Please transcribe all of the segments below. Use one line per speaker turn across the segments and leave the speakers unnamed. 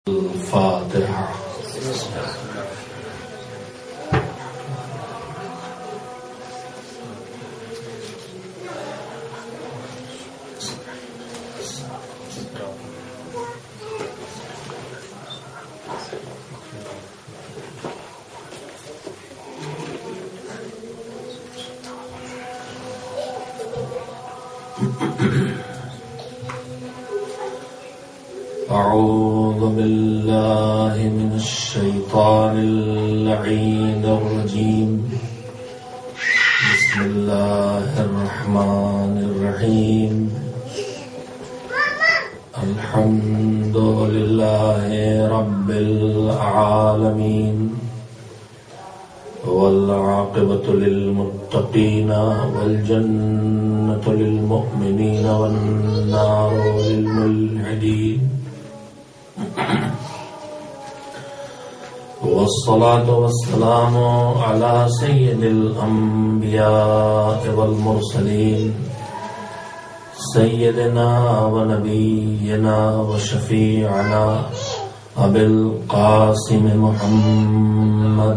الفاتحة. أعوذ بالله من الشيطان اللعين الرجيم. بسم الله الرحمن الرحيم. الحمد لله رب العالمين والعاقبة للمتقين والجنة للمؤمنين والنار للملحدين. والصلاة والسلام على سيد الأنبياء والمرسلين سيدنا ونبينا وشفيعنا أبي القاسم محمد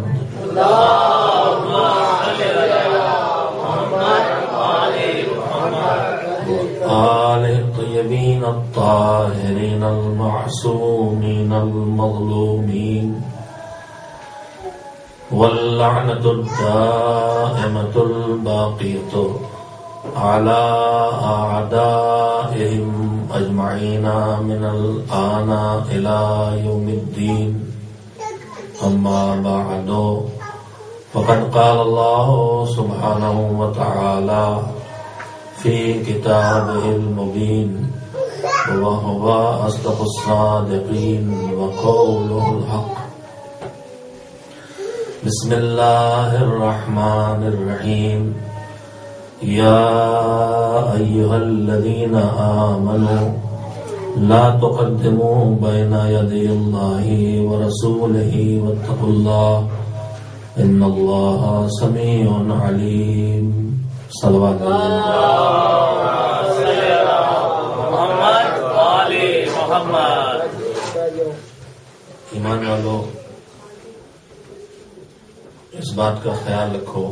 وآله الطيبين الطاهرين المعصومين المظلومين واللعنة الدائمة الباقية على أعدائهم أجمعين من الآن إلى يوم الدين. أما بعد، فقد قال الله سبحانه وتعالى في كتابه المبين وهو أصدق الصادقين وقوله الحق. بسم الله الرحمن الرحيم. يا أيها الذين آمنوا لا تقدموا بين يدي الله ورسوله واتقوا الله إن الله سميع عليم. صلوات محمد. ایمان والو، اس بات کا خیال رکھو،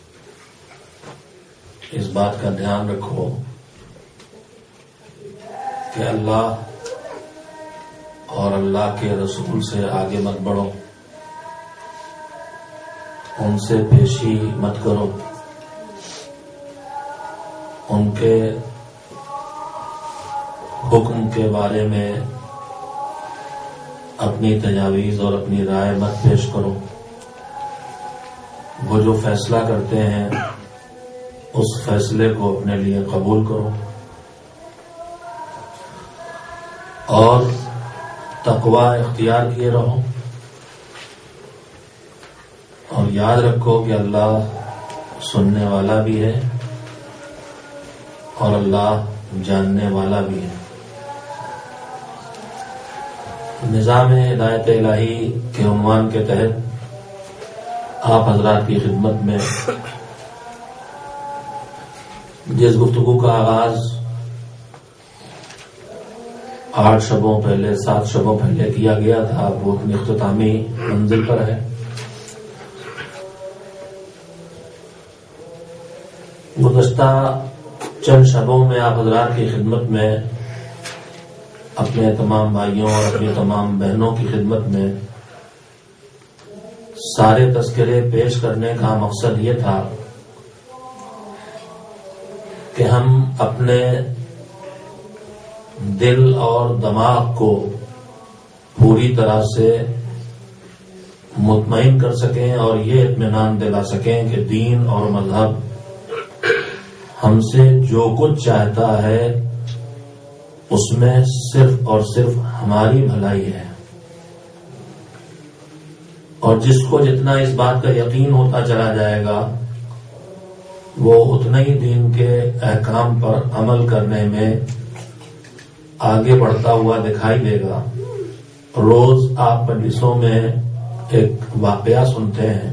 اس بات کا دھیان رکھو کہ اللہ اور اللہ کے رسول سے آگے مت بڑھو، ان سے پیشی مت کرو، ان کے حکم کے بارے میں اپنی تجاویز اور اپنی رائے مت پیش کرو۔ وہ جو فیصلہ کرتے ہیں اس فیصلے کو اپنے لیے قبول کرو اور تقوی اختیار کیے رہو، اور یاد رکھو کہ اللہ سننے والا بھی ہے اور اللہ جاننے والا بھی ہے۔ نظام ہدایت الہی کے عنوان کے تحت آپ حضرات کی خدمت میں جس گفتگو کا آغاز 8 شبوں پہلے 7 شبوں پہلے کیا گیا تھا، وہ اپنی اختتامی منزل پر ہے۔ گزشتہ چند شبوں میں آپ حضرات کی خدمت میں اپنے تمام بھائیوں اور اپنی تمام بہنوں کی خدمت میں سارے تذکرے پیش کرنے کا مقصد یہ تھا کہ ہم اپنے دل اور دماغ کو پوری طرح سے مطمئن کر سکیں اور یہ اطمینان دلا سکیں کہ دین اور مذہب ہم سے جو کچھ چاہتا ہے اس میں صرف اور صرف ہماری بھلائی ہے، اور جس کو جتنا اس بات کا یقین ہوتا چلا جائے گا وہ اتنا ہی دین کے احکام پر عمل کرنے میں آگے بڑھتا ہوا دکھائی دے گا۔ روز آپ مجلسوں میں ایک واقعہ سنتے ہیں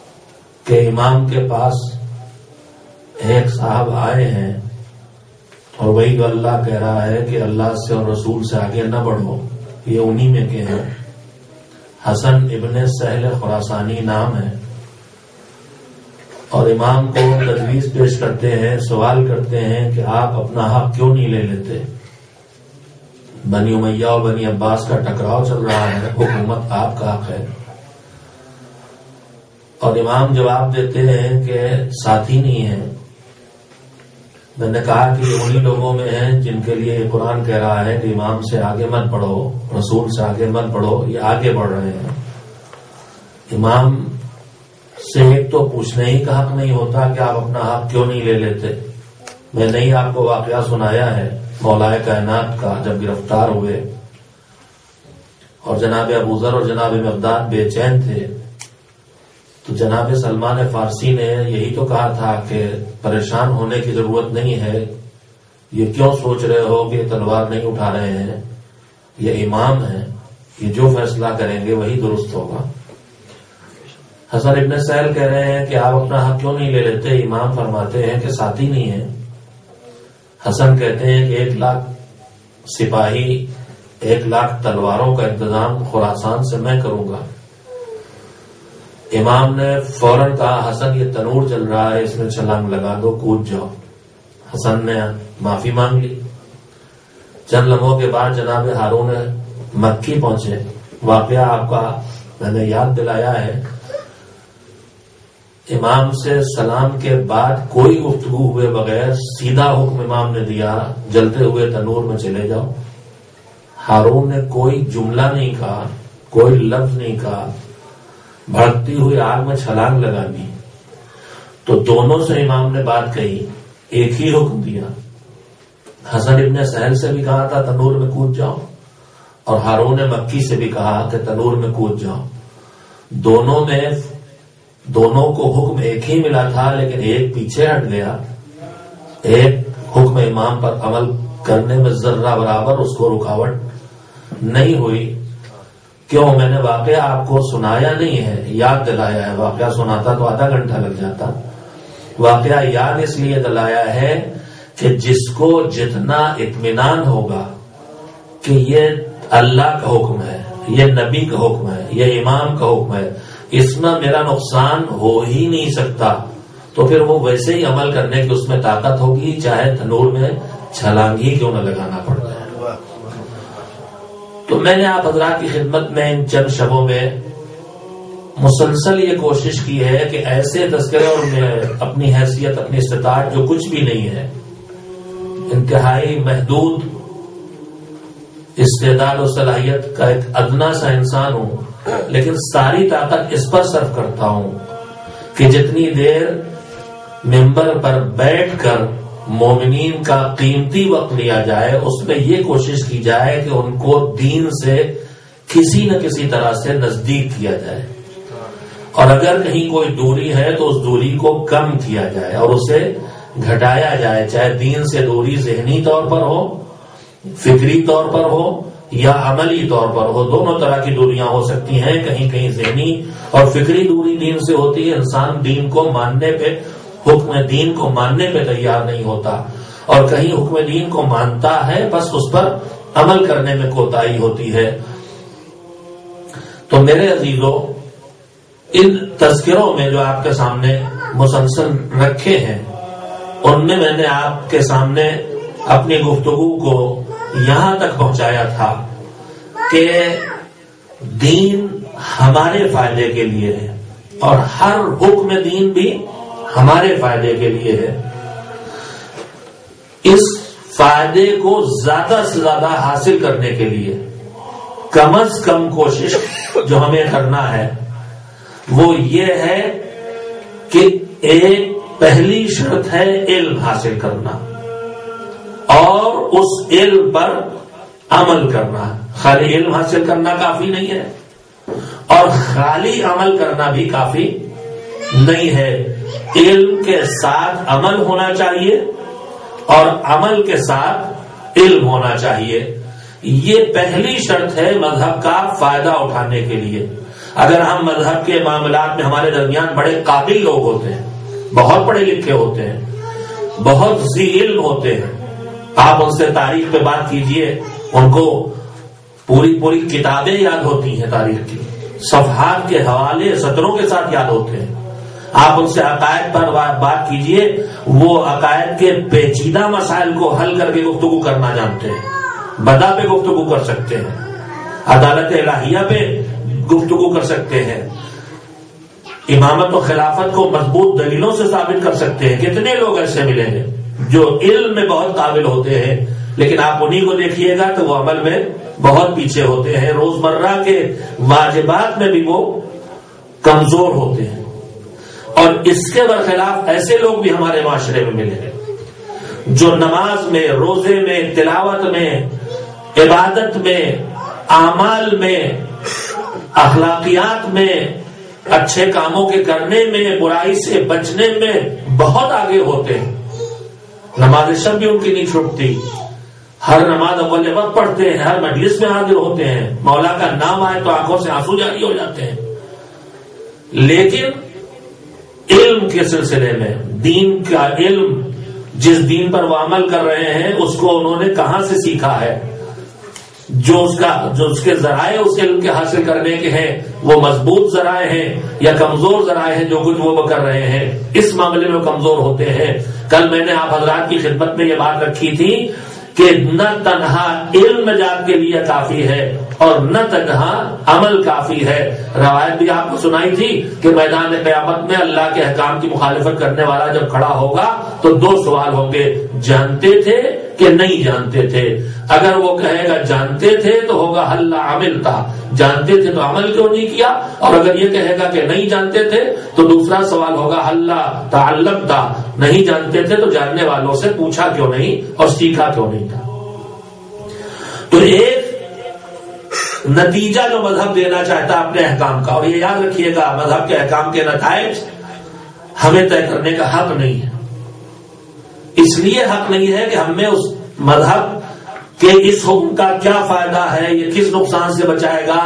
کہ امام کے پاس ایک صاحب آئے ہیں اور وہی تو اللہ کہہ رہا ہے کہ اللہ سے اور رسول سے آگے نہ بڑھو، یہ انہی میں کے ہیں۔ حسن ابن سہل خراسانی نام ہے، اور امام کو تجویز پیش کرتے ہیں، سوال کرتے ہیں کہ آپ اپنا حق کیوں نہیں لے لیتے؟ بنی امیہ اور بنی عباس کا ٹکراؤ چل رہا ہے، حکومت آپ کا حق ہے۔ اور امام جواب دیتے ہیں کہ ساتھی نہیں ہے۔ میں نے کہا کہ یہ انہی لوگوں میں ہیں جن کے لیے یہ قرآن کہہ رہا ہے کہ امام سے آگے مت بڑھو، رسول سے آگے مت بڑھو، یہ آگے بڑھ رہے ہیں۔ امام سے ایک تو پوچھنے ہی کا حق نہیں ہوتا کہ آپ اپنا حق کیوں نہیں لے لیتے۔ میں نے ہی آپ کو واقعہ سنایا ہے مولا کائنات کا، جب گرفتار ہوئے اور جناب ابوذر اور جناب مقداد بے چین تھے، تو جناب سلمان فارسی نے یہی تو کہا تھا کہ پریشان ہونے کی ضرورت نہیں ہے، یہ کیوں سوچ رہے ہو کہ تلوار نہیں اٹھا رہے ہیں، یہ امام ہیں، یہ جو فیصلہ کریں گے وہی درست ہوگا۔ حسن ابن سہل کہہ رہے ہیں کہ آپ اپنا حق کیوں نہیں لے لیتے؟ امام فرماتے ہیں کہ ساتھی نہیں ہے۔ حسن کہتے ہیں کہ 1,00,000 سپاہی، 1,00,000 تلواروں کا انتظام خراسان سے میں کروں گا۔ امام نے فوراً کہا حسن یہ تنور جل رہا ہے، اس میں چھلانگ لگا دو، کود جاؤ۔ حسن نے معافی مانگ لی۔ چند لمحوں کے بعد جناب ہارون مکی پہنچے۔ واقعہ آپ کا میں نے یاد دلایا ہے۔ امام سے سلام کے بعد کوئی گفتگو ہوئے بغیر سیدھا حکم امام نے دیا، جلتے ہوئے تنور میں چلے جاؤ۔ ہارون نے کوئی جملہ نہیں کہا، کوئی لفظ نہیں کہا، بھڑکتی ہوئی آگ میں چھلانگ لگا دی۔ تو دونوں سے امام نے بات کہی، ایک ہی حکم دیا۔ حسن ابن سہل سے بھی کہا تھا تنور میں کود جاؤ، اور ہارون مکی سے بھی کہا کہ تنور میں کود جاؤ۔ دونوں کو حکم ایک ہی ملا تھا، لیکن ایک پیچھے ہٹ گیا۔ ایک حکم امام پر عمل کرنے میں ذرہ برابر اس کو رکاوٹ نہیں ہوئی۔ کیوں؟ میں نے واقعہ آپ کو سنایا نہیں ہے، یاد دلایا ہے۔ واقعہ سناتا تو آدھا گھنٹہ لگ جاتا۔ واقعہ یاد اس لیے دلایا ہے کہ جس کو جتنا اطمینان ہوگا کہ یہ اللہ کا حکم ہے، یہ نبی کا حکم ہے، یہ امام کا حکم ہے، اس میں میرا نقصان ہو ہی نہیں سکتا، تو پھر وہ ویسے ہی عمل کرنے کی اس میں طاقت ہوگی، چاہے تنور میں چھلانگ ہی کیوں نہ لگانا پڑ جائے۔ تو میں نے آپ حضرات کی خدمت میں ان چند شبوں میں مسلسل یہ کوشش کی ہے کہ ایسے تذکرے، اور اپنی حیثیت، اپنی استطاعت جو کچھ بھی نہیں ہے، انتہائی محدود استعداد و صلاحیت کا ایک ادنا سا انسان ہوں، لیکن ساری طاقت اس پر صرف کرتا ہوں کہ جتنی دیر ممبر پر بیٹھ کر مومنین کا قیمتی وقت لیا جائے، اس میں یہ کوشش کی جائے کہ ان کو دین سے کسی نہ کسی طرح سے نزدیک کیا جائے، اور اگر کہیں کوئی دوری ہے تو اس دوری کو کم کیا جائے اور اسے گھٹایا جائے، چاہے دین سے دوری ذہنی طور پر ہو، فکری طور پر ہو یا عملی طور پر ہو۔ دونوں طرح کی دوریاں ہو سکتی ہیں۔ کہیں کہیں ذہنی اور فکری دوری دین سے ہوتی ہے، انسان دین کو ماننے پہ، حکم دین کو ماننے پہ تیار نہیں ہوتا، اور کہیں حکم دین کو مانتا ہے، بس اس پر عمل کرنے میں کوتاہی ہوتی ہے۔ تو میرے عزیزوں، ان تذکروں میں جو آپ کے سامنے مسلسل رکھے ہیں، ان میں میں نے آپ کے سامنے اپنی گفتگو کو یہاں تک پہنچایا تھا کہ دین ہمارے فائدے کے لیے ہے، اور ہر حکم دین بھی ہمارے فائدے کے لیے ہے۔ اس فائدے کو زیادہ سے زیادہ حاصل کرنے کے لیے کم از کم کوشش جو ہمیں کرنا ہے وہ یہ ہے کہ ایک پہلی شرط ہے علم حاصل کرنا، اور اس علم پر عمل کرنا۔ خالی علم حاصل کرنا کافی نہیں ہے، اور خالی عمل کرنا بھی کافی نہیں ہے۔ علم کے ساتھ عمل ہونا چاہیے، اور عمل کے ساتھ علم ہونا چاہیے۔ یہ پہلی شرط ہے مذہب کا فائدہ اٹھانے کے لیے۔ اگر ہم مذہب کے معاملات میں، ہمارے درمیان بڑے قابل لوگ ہوتے ہیں، بہت پڑھے لکھے ہوتے ہیں، بہت ذی علم ہوتے ہیں، آپ ان سے تاریخ پہ بات کیجئے، ان کو پوری کتابیں یاد ہوتی ہیں تاریخ کی، صفحات کے حوالے سطروں کے ساتھ یاد ہوتے ہیں۔ آپ ان سے عقائد پر بات کیجئے، وہ عقائد کے پیچیدہ مسائل کو حل کر کے گفتگو کرنا جانتے ہیں، بدا پہ گفتگو کر سکتے ہیں، عدالت الہیہ پہ گفتگو کر سکتے ہیں، امامت و خلافت کو مضبوط دلیلوں سے ثابت کر سکتے ہیں۔ کتنے لوگ ایسے ملیں گے جو علم میں بہت قابل ہوتے ہیں، لیکن آپ انہی کو دیکھیے گا تو وہ عمل میں بہت پیچھے ہوتے ہیں، روزمرہ کے واجبات میں بھی وہ کمزور ہوتے ہیں۔ اور اس کے برخلاف ایسے لوگ بھی ہمارے معاشرے میں ملے ہیں جو نماز میں، روزے میں، تلاوت میں، عبادت میں، اعمال میں، اخلاقیات میں، اچھے کاموں کے کرنے میں، برائی سے بچنے میں بہت آگے ہوتے ہیں۔ نماز شب بھی ان کی نہیں چھوٹتی، ہر نماز اول وقت پڑھتے ہیں، ہر مجلس میں حاضر ہوتے ہیں، مولا کا نام آئے تو آنکھوں سے آنسو جاری ہو جاتے ہیں۔ لیکن علم کے سلسلے میں، دین کا علم، جس دین پر وہ عمل کر رہے ہیں اس کو انہوں نے کہاں سے سیکھا ہے، جو اس کے ذرائع اس علم کے حاصل کرنے کے ہیں وہ مضبوط ذرائع ہیں یا کمزور ذرائع ہیں، جو کچھ وہ کر رہے ہیں اس معاملے میں وہ کمزور ہوتے ہیں۔ کل میں نے آپ حضرات کی خدمت میں یہ بات رکھی تھی کہ نہ تنہا علم نجات کے لیے کافی ہے اور نہ تنہا عمل کافی ہے۔ روایت بھی آپ کو سنائی تھی کہ میدان قیامت میں اللہ کے احکام کی مخالفت کرنے والا جب کھڑا ہوگا تو دو سوال ہوں گے، جانتے تھے کہ نہیں جانتے تھے؟ اگر وہ کہے گا جانتے تھے تو ہوگا حل عمل تھا، جانتے تھے تو عمل کیوں نہیں کیا؟ اور اگر یہ کہے گا کہ نہیں جانتے تھے تو دوسرا سوال ہوگا حل تعلم تھا، نہیں جانتے تھے تو جاننے والوں سے پوچھا کیوں نہیں اور سیکھا کیوں نہیں تھا؟ تو ایک نتیجہ جو مذہب دینا چاہتا ہے اپنے احکام کا، اور یہ یاد رکھیے گا مذہب کے احکام کے نتائج ہمیں طے کرنے کا حق نہیں ہے۔ اس لیے حق نہیں ہے کہ ہم میں اس مذہب کہ اس حکم کا کیا فائدہ ہے، یہ کس نقصان سے بچائے گا،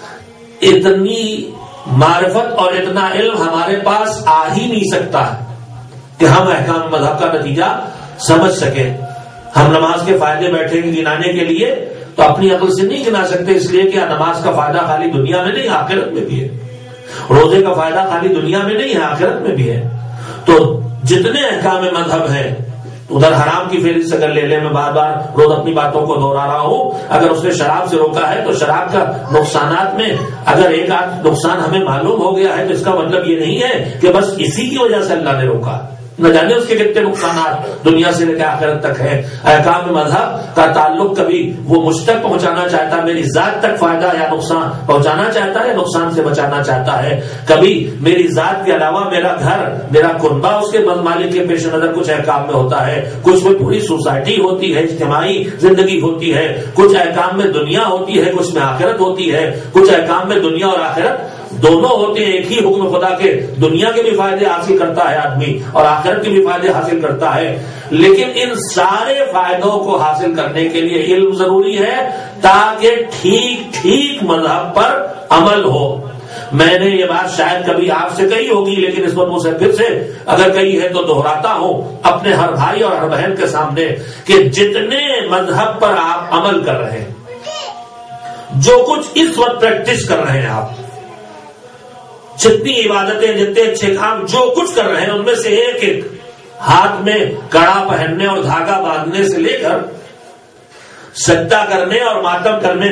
اتنی معرفت اور اتنا علم ہمارے پاس آ ہی نہیں سکتا کہ ہم احکام مذہب کا نتیجہ سمجھ سکیں۔ ہم نماز کے فائدے بیٹھے گنانے کے لیے تو اپنی عقل سے نہیں گنا سکتے، اس لیے کہ نماز کا فائدہ خالی دنیا میں نہیں آخرت میں بھی ہے، روزے کا فائدہ خالی دنیا میں نہیں ہے آخرت میں بھی ہے۔ تو جتنے احکام مذہب ہیں، ادھر حرام کی فہرست اگر لے لیں، میں بار بار روز اپنی باتوں کو دہرا رہا ہوں، اگر اس نے شراب سے روکا ہے تو شراب کا نقصانات میں اگر ایک آدھ نقصان ہمیں معلوم ہو گیا ہے تو اس کا مطلب یہ نہیں ہے کہ بس اسی کی وجہ سے اللہ نے روکا، نہ جانے اس کے کتنے نقصانات دنیا سے لے کے آخرت تک ہے۔ احکام مذہب کا تعلق کبھی وہ مجھ تک پہنچانا چاہتا ہے، میری ذات تک فائدہ یا نقصان پہنچانا چاہتا ہے، نقصان سے بچانا چاہتا ہے۔ کبھی میری ذات کے علاوہ میرا گھر، میرا کنبہ، اس کے مالک کے پیش نظر کچھ احکام میں ہوتا ہے، کچھ میں پوری سوسائٹی ہوتی ہے، اجتماعی زندگی ہوتی ہے، کچھ احکام میں دنیا ہوتی ہے، کچھ میں آخرت ہوتی ہے، کچھ احکام میں دنیا اور آخرت دونوں ہوتے ہیں۔ ایک ہی حکم خدا کے دنیا کے بھی فائدے حاصل کرتا ہے آدمی اور آخرت کے بھی فائدے حاصل کرتا ہے، لیکن ان سارے فائدوں کو حاصل کرنے کے لیے علم ضروری ہے تاکہ ٹھیک مذہب پر عمل ہو۔ میں نے یہ بات شاید کبھی آپ سے کہی ہوگی، لیکن اس وقت مجھے پھر سے اگر کہی ہے تو دہراتا ہوں اپنے ہر بھائی اور ہر بہن کے سامنے کہ جتنے مذہب پر آپ عمل کر رہے ہیں، جو کچھ اس وقت پریکٹس کر رہے ہیں، آپ جتنی عبادتیں، جتنے اچھے کام جو کچھ کر رہے ہیں، ان میں سے ایک ایک ہاتھ میں کڑا پہننے اور دھاگا باندھنے سے لے کر سجدہ کرنے اور ماتم کرنے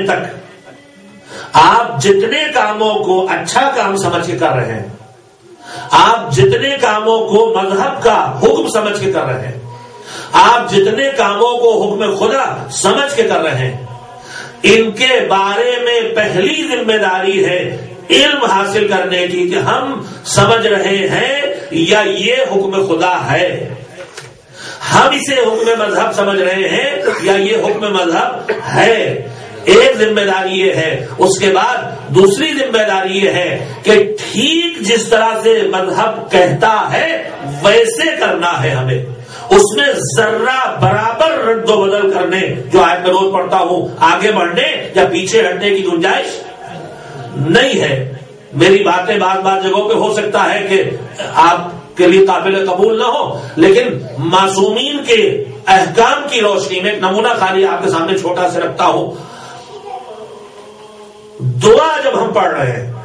تک آپ جتنے کاموں کو اچھا کام سمجھ کے کر رہے ہیں، آپ جتنے کاموں کو مذہب کا حکم سمجھ کے کر رہے ہیں، آپ جتنے کاموں کو حکم خدا سمجھ کے کر رہے ہیں، ان کے بارے میں پہلی ذمہ داری ہے علم حاصل کرنے کی کہ ہم سمجھ رہے ہیں یا یہ حکم خدا ہے، ہم اسے حکم مذہب سمجھ رہے ہیں یا یہ حکم مذہب ہے۔ ایک ذمہ داری یہ ہے۔ اس کے بعد دوسری ذمہ داری یہ ہے کہ ٹھیک جس طرح سے مذہب کہتا ہے ویسے کرنا ہے ہمیں، اس میں ذرہ برابر رد و بدل کرنے، جو آیت میں روز پڑھتا ہوں، آگے بڑھنے یا پیچھے ہٹنے کی گنجائش نہیں ہے۔ میری باتیں بعض جگہوں پہ ہو سکتا ہے کہ آپ کے لیے قابل قبول نہ ہو، لیکن معصومین کے احکام کی روشنی میں ایک نمونہ خالی آپ کے سامنے چھوٹا سے رکھتا ہوں. دعا جب ہم پڑھ رہے ہیں،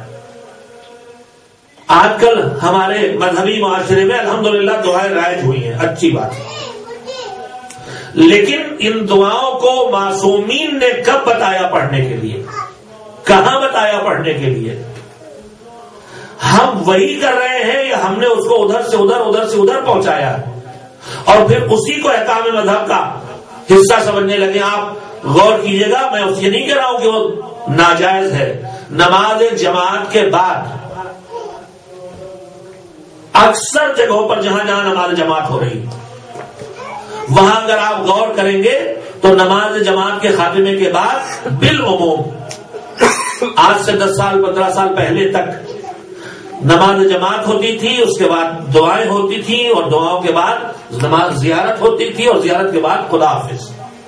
آج کل ہمارے مذہبی معاشرے میں الحمدللہ دعائیں رائج ہوئی ہیں، اچھی بات ہے، لیکن ان دعاؤں کو معصومین نے کب بتایا پڑھنے کے لیے، کہاں بتایا پڑھنے کے لیے؟ ہم وہی کر رہے ہیں یا ہم نے اس کو ادھر سے ادھر پہنچایا ہے اور پھر اسی کو احکام مذہب کا حصہ سمجھنے لگے؟ آپ غور کیجئے گا، میں یہ نہیں کہہ رہا ہوں کہ وہ ناجائز ہے. نماز جماعت کے بعد اکثر جگہوں پر جہاں جہاں نماز جماعت ہو رہی وہاں اگر آپ غور کریں گے تو نماز جماعت کے خاتمے کے بعد بالعموم آج سے 10 سال 15 سال پہلے تک نماز جماعت ہوتی تھی، اس کے بعد دعائیں ہوتی تھی اور دعاؤں کے بعد نماز زیارت ہوتی تھی اور زیارت کے بعد خدا حافظ.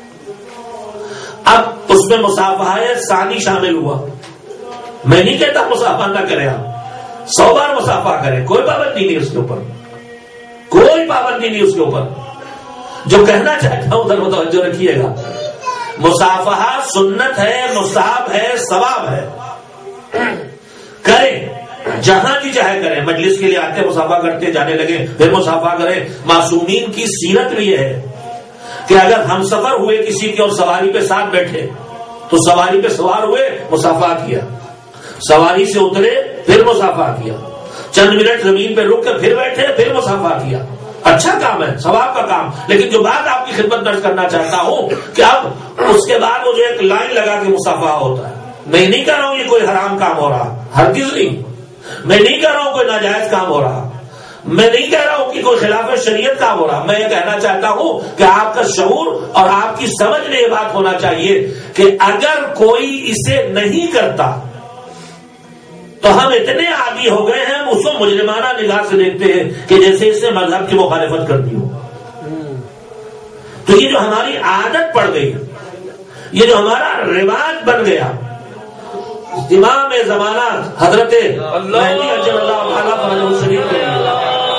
اب اس میں مصافحہ ثانی شامل ہوا. میں نہیں کہتا مصافحہ نہ کریں، آپ 100 بار مصافحہ کریں، کوئی پابندی نہیں اس کے اوپر، کوئی پابندی نہیں اس کے اوپر. جو کہنا چاہتا ہوں ادھر متوجہ رکھیے گا، مصافحہ سنت ہے، مستحب ہے، ثواب ہے، کریں جہاں جی چاہے کریں. مجلس کے لیے آتے مصافحہ کرتے جانے لگے پھر مصافحہ کریں. معصومین کی سیرت بھی یہ ہے کہ اگر ہم سفر ہوئے کسی کے اور سواری پہ ساتھ بیٹھے تو سواری پہ سوار ہوئے مصافحہ کیا، سواری سے اترے پھر مصافحہ کیا، چند منٹ زمین پہ رک کے پھر بیٹھے پھر مصافحہ کیا. اچھا کام ہے، ثواب کا کام. لیکن جو بات آپ کی خدمت درج کرنا چاہتا ہوں کہ اب اس کے بعد وہ جو ایک لائن لگا کے مصافحہ ہوتا ہے، میں نہیں کہہ رہا ہوں یہ کوئی حرام کام ہو رہا، ہرگز نہیں. میں نہیں کہہ رہا ہوں کوئی ناجائز کام ہو رہا، میں نہیں کہہ رہا ہوں کہ کوئی خلاف شریعت کام ہو رہا. میں یہ کہنا چاہتا ہوں کہ آپ کا شعور اور آپ کی سمجھ میں یہ بات ہونا چاہیے کہ اگر کوئی اسے نہیں کرتا تو ہم اتنے عادی ہو گئے ہیں، ہم اس کو مجرمانہ نگاہ سے دیکھتے ہیں کہ جیسے اس نے مذہب کی مخالفت کر دی ہو. تو یہ جو ہماری عادت پڑ گئی، یہ جو ہمارا رواج بن گیا، امام زمانہ حضرت مہدی اجل اللہ تعالیٰ فرجہ شریف کے لیے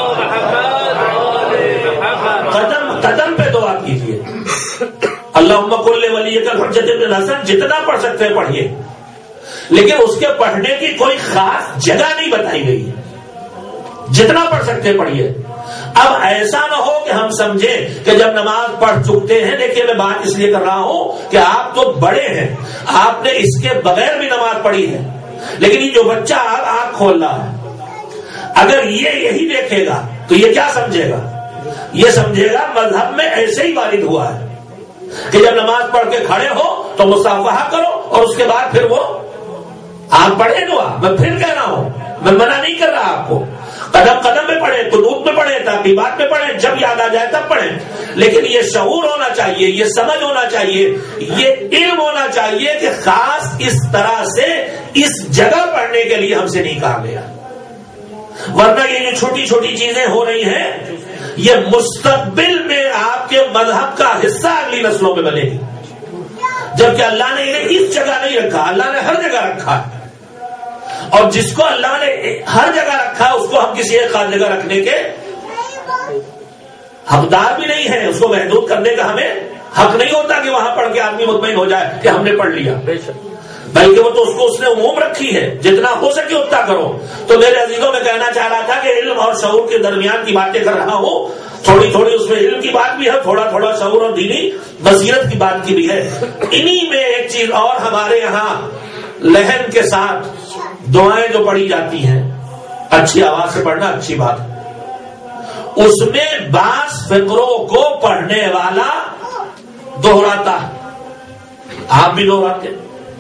قدم قدم پہ دعا کیجیے. اللہم کل ولیک الحجۃ ابن الحسن جتنا پڑھ سکتے ہیں پڑھیے، لیکن اس کے پڑھنے کی کوئی خاص جگہ نہیں بتائی گئی ہے، جتنا پڑھ سکتے ہیں پڑھیے. اب ایسا نہ ہو کہ ہم سمجھیں کہ جب نماز پڑھ چکتے ہیں، دیکھیے میں بات اس لیے کر رہا ہوں کہ آپ تو بڑے ہیں، آپ نے اس کے بغیر بھی نماز پڑھی ہے، لیکن یہ جو بچہ آنکھ کھول رہا ہے اگر یہ یہی دیکھے گا تو یہ کیا سمجھے گا؟ یہ سمجھے گا مذہب میں ایسے ہی وارد ہوا ہے کہ جب نماز پڑھ کے کھڑے ہو تو مصافحہ کرو اور اس کے بعد پھر وہ آپ پڑھے دعا. میں پھر کہہ رہا ہوں، میں منع نہیں کر رہا آپ کو، قدم قدم میں پڑھیں، قنوت میں پڑھیں، ترتیبات میں پڑھیں، جب یاد آ جائے تب پڑھیں. لیکن یہ شعور ہونا چاہیے، یہ سمجھ ہونا چاہیے، یہ علم ہونا چاہیے کہ خاص اس طرح سے اس جگہ پڑھنے کے لیے ہم سے نہیں کہا گیا. ورنہ یہ جو چھوٹی چھوٹی چیزیں ہو رہی ہیں یہ مستقبل میں آپ کے مذہب کا حصہ اگلی نسلوں میں بنے گی، جبکہ اللہ نے انہیں اس جگہ نہیں رکھا، اللہ نے ہر جگہ رکھا ہے. اور جس کو اللہ نے ہر جگہ رکھا اس کو ہم کسی ایک خاص جگہ رکھنے کے حقدار بھی نہیں ہے. اس کو محدود کرنے کا ہمیں حق نہیں ہوتا کہ وہاں پڑھ کے آدمی مطمئن ہو جائے کہ ہم نے پڑھ لیا، بلکہ وہ تو اس نے عموم رکھی ہے، جتنا ہو سکے اتنا کرو. تو میرے عزیزوں میں کہنا چاہ رہا تھا کہ علم اور شعور کے درمیان کی باتیں کر رہا ہوں، تھوڑی تھوڑی اس میں علم کی بات بھی ہے، تھوڑا تھوڑا شعور اور دینی بصیرت کی بات کی بھی ہے. انہی میں ایک چیز اور، ہمارے یہاں لہن کے ساتھ دعائیں جو پڑھی جاتی ہیں، اچھی آواز سے پڑھنا اچھی بات ہے، اس میں بعض فقروں کو پڑھنے والا دوہراتا ہے، آپ بھی دوہراتے،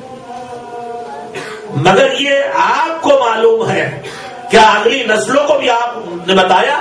مگر یہ آپ کو معلوم ہے کیا اگلی نسلوں کو بھی آپ نے بتایا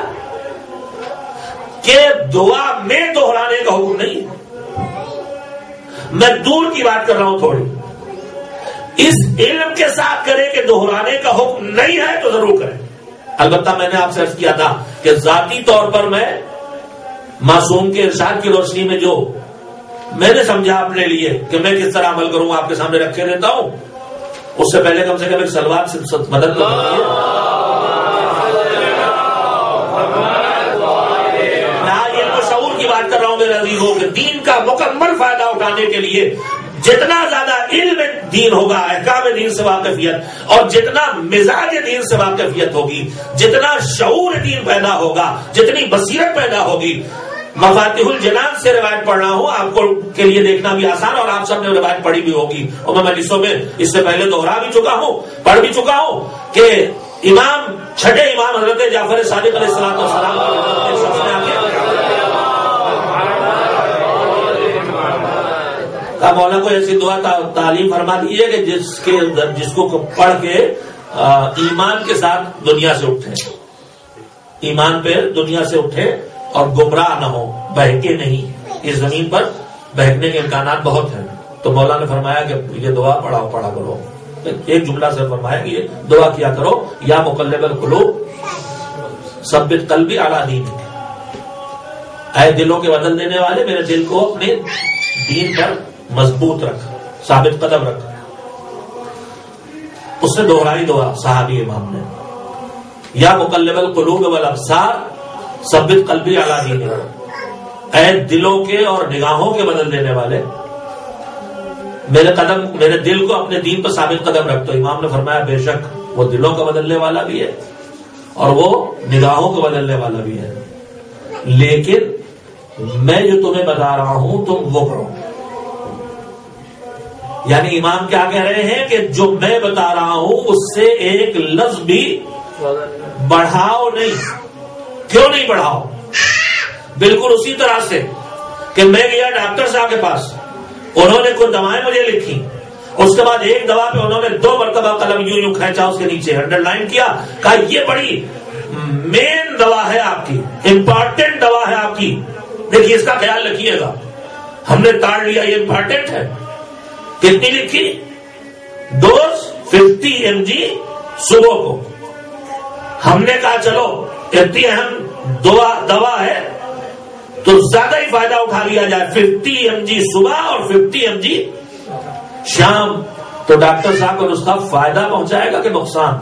کہ دعا میں دوہرانے کا حکم نہیں. میں دور کی بات کر رہا ہوں، تھوڑی اس علم کے ساتھ کریں کہ دہرانے کا حکم نہیں ہے تو ضرور کریں. البتہ میں نے آپ سے عرض کیا تھا کہ ذاتی طور پر میں معصوم کے ارشاد کی روشنی میں جو میں نے سمجھا اپنے لیے کہ میں کس طرح عمل کروں آپ کے سامنے رکھ کے دیتا ہوں. اس سے پہلے کم سے کم ایک سلوات سے مدد کر یہ تو شعور کی بات کر رہا ہوں میرے عزیزوں کہ دین کا مکمل فائدہ اٹھانے کے لیے جتنا زیادہ علم دین ہوگا، احکام دین سے واقفیت، اور جتنا مزاج دین سے واقفیت ہوگی، جتنا شعور دین پیدا ہوگا، جتنی بصیرت پیدا ہوگی. مفاتیح الجنان سے روایت پڑھ رہا ہوں، آپ کو کے لیے دیکھنا بھی آسان، اور آپ سب نے روایت پڑھی بھی ہوگی، اور میں مجلسوں میں اس سے پہلے دوہرا بھی چکا ہوں، پڑھ بھی چکا ہوں کہ چھٹے امام حضرت جعفر صادق علیہ السلام کا مولا کو ایسی دعا تعلیم فرما دیجیے کہ جس کو پڑھ کے ایمان کے ساتھ دنیا سے اٹھے، ایمان پہ دنیا سے اٹھے اور گمراہ نہ ہو، بہکے نہیں. اس زمین پر بہکنے کے امکانات بہت ہیں. تو مولا نے فرمایا کہ یہ دعا پڑھا کرو. ایک جملہ سے فرمایا کہ یہ دعا کیا کرو، یا مقلب القلوب ثبت قلبی علی دینک، اے دلوں کے بدل دینے والے میرے دل کو اپنے دین پر مضبوط رکھ، ثابت قدم رکھ. اس نے دوہرائی دعا صحابی امام نے، یا مقلب القلوب والابصار ثبت قلبی علی دینک، اے دلوں کے اور نگاہوں کے بدل دینے والے میرے دل کو اپنے دین پر ثابت قدم رکھ. تو امام نے فرمایا بے شک وہ دلوں کا بدلنے والا بھی ہے اور وہ نگاہوں کو بدلنے والا بھی ہے، لیکن میں جو تمہیں بتا رہا ہوں تم وہ کرو. یعنی امام کیا کہہ رہے ہیں کہ جو میں بتا رہا ہوں اس سے ایک لفظ بھی بڑھاؤ نہیں. کیوں نہیں بڑھاؤ؟ بالکل اسی طرح سے کہ میں گیا ڈاکٹر صاحب کے پاس، انہوں نے کچھ دوائیں مجھے لکھی، اس کے بعد ایک دوا پہ انہوں نے 2 مرتبہ قلم یوں کھینچا، اس کے نیچے انڈر لائن کیا، کہا یہ بڑی مین دوا ہے آپ کی، امپورٹنٹ دوا ہے آپ کی، دیکھیے اس کا خیال رکھیے گا. ہم نے تاڑ لیا یہ امپورٹنٹ ہے. کتنی لکھی؟ ڈوز 50 mg صبح کو. ہم نے کہا چلو اتنی اہم دوا ہے تو زیادہ ہی فائدہ اٹھا لیا جائے، 50 mg صبح اور 50 mg شام. تو ڈاکٹر صاحب کو نسخہ فائدہ پہنچائے گا کہ نقصان؟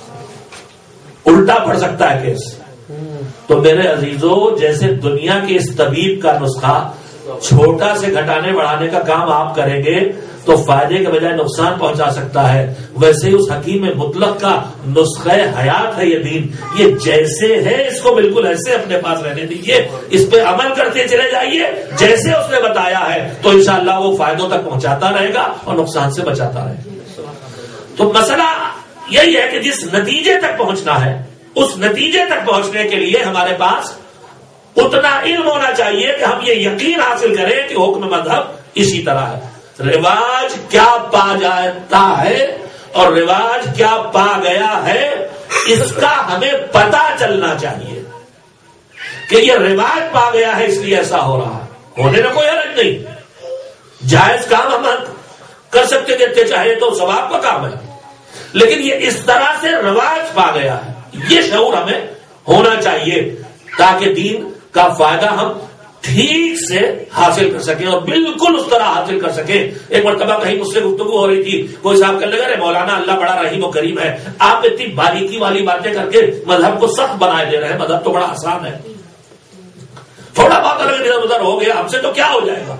الٹا پڑ سکتا ہے کیس. تو میرے عزیزوں، جیسے دنیا کے اس طبیب کا نسخہ چھوٹا سے گھٹانے بڑھانے کا کام آپ کریں گے تو فائدے کے بجائے نقصان پہنچا سکتا ہے، ویسے ہی اس حکیم مطلق کا نسخہ حیات ہے یہ دین. یہ جیسے ہے اس کو بالکل ایسے اپنے پاس رہنے دیجیے، اس پہ عمل کرتے چلے جائیے جیسے اس نے بتایا ہے، تو انشاءاللہ وہ فائدوں تک پہنچاتا رہے گا اور نقصان سے بچاتا رہے گا. تو مسئلہ یہی ہے کہ جس نتیجے تک پہنچنا ہے اس نتیجے تک پہنچنے کے لیے ہمارے پاس اتنا علم ہونا چاہیے کہ ہم یہ یقین حاصل کریں کہ حکم مذہب اسی طرح ہے. رواج کیا پا جاتا ہے اور رواج کیا پا گیا ہے اس کا ہمیں پتا چلنا چاہیے کہ یہ رواج پا گیا ہے اس لیے ایسا ہو رہا ہے. ہونے میں کوئی حرج نہیں، جائز کام ہم کر سکتے جتنے چاہے تو ثواب کا کام ہے، لیکن یہ اس طرح سے رواج پا گیا ہے، یہ شعور ہمیں ہونا چاہیے تاکہ دین کا فائدہ ہم ٹھیک سے حاصل کر سکیں اور بالکل اس طرح حاصل کر سکیں. ایک مرتبہ کہیں مجھ سے گفتگو ہو رہی تھی، کوئی صاحب کہنے لگا مولانا اللہ بڑا رحیم و کریم ہے، آپ اتنی باریکی والی باتیں کر کے مذہب کو سخت بنائے دے رہے ہیں، مذہب تو بڑا آسان ہے، تھوڑا بہت اگر ادھر ادھر ہو گیا ہم سے تو کیا ہو جائے گا.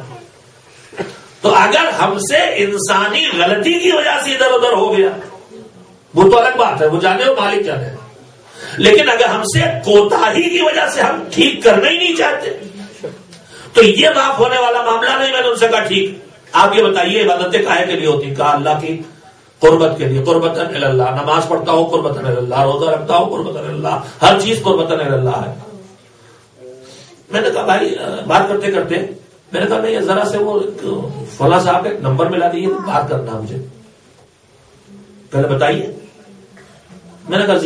تو اگر ہم سے انسانی غلطی کی وجہ سے ادھر ادھر ہو گیا وہ تو الگ بات ہے، وہ جانے وہ مالک جانے، لیکن اگر ہم سے کوتاہی کی وجہ سے ہم ٹھیک کرنا ہی نہیں چاہتے تو یہ معاف ہونے والا معاملہ نہیں. میں نے ان سے کہا ٹھیک آپ یہ بتائیے عبادتیں کاہے کے لیے ہوتی؟ کہا اللہ کی قربت کے لیے، قربتاً الی اللہ. نماز پڑھتا ہوں قربتاً الی اللہ، روزہ رکھتا ہوں قربتاً الی اللہ، ہر چیز قربتاً الی اللہ ہے. میں نے کہا بھائی بات کرتے کرتے میں نے کہا نہیں ذرا سے وہ فلاں صاحب کا نمبر ملا دیجیے بات کرنا مجھے، پہلے بتائیے. میں نے کہا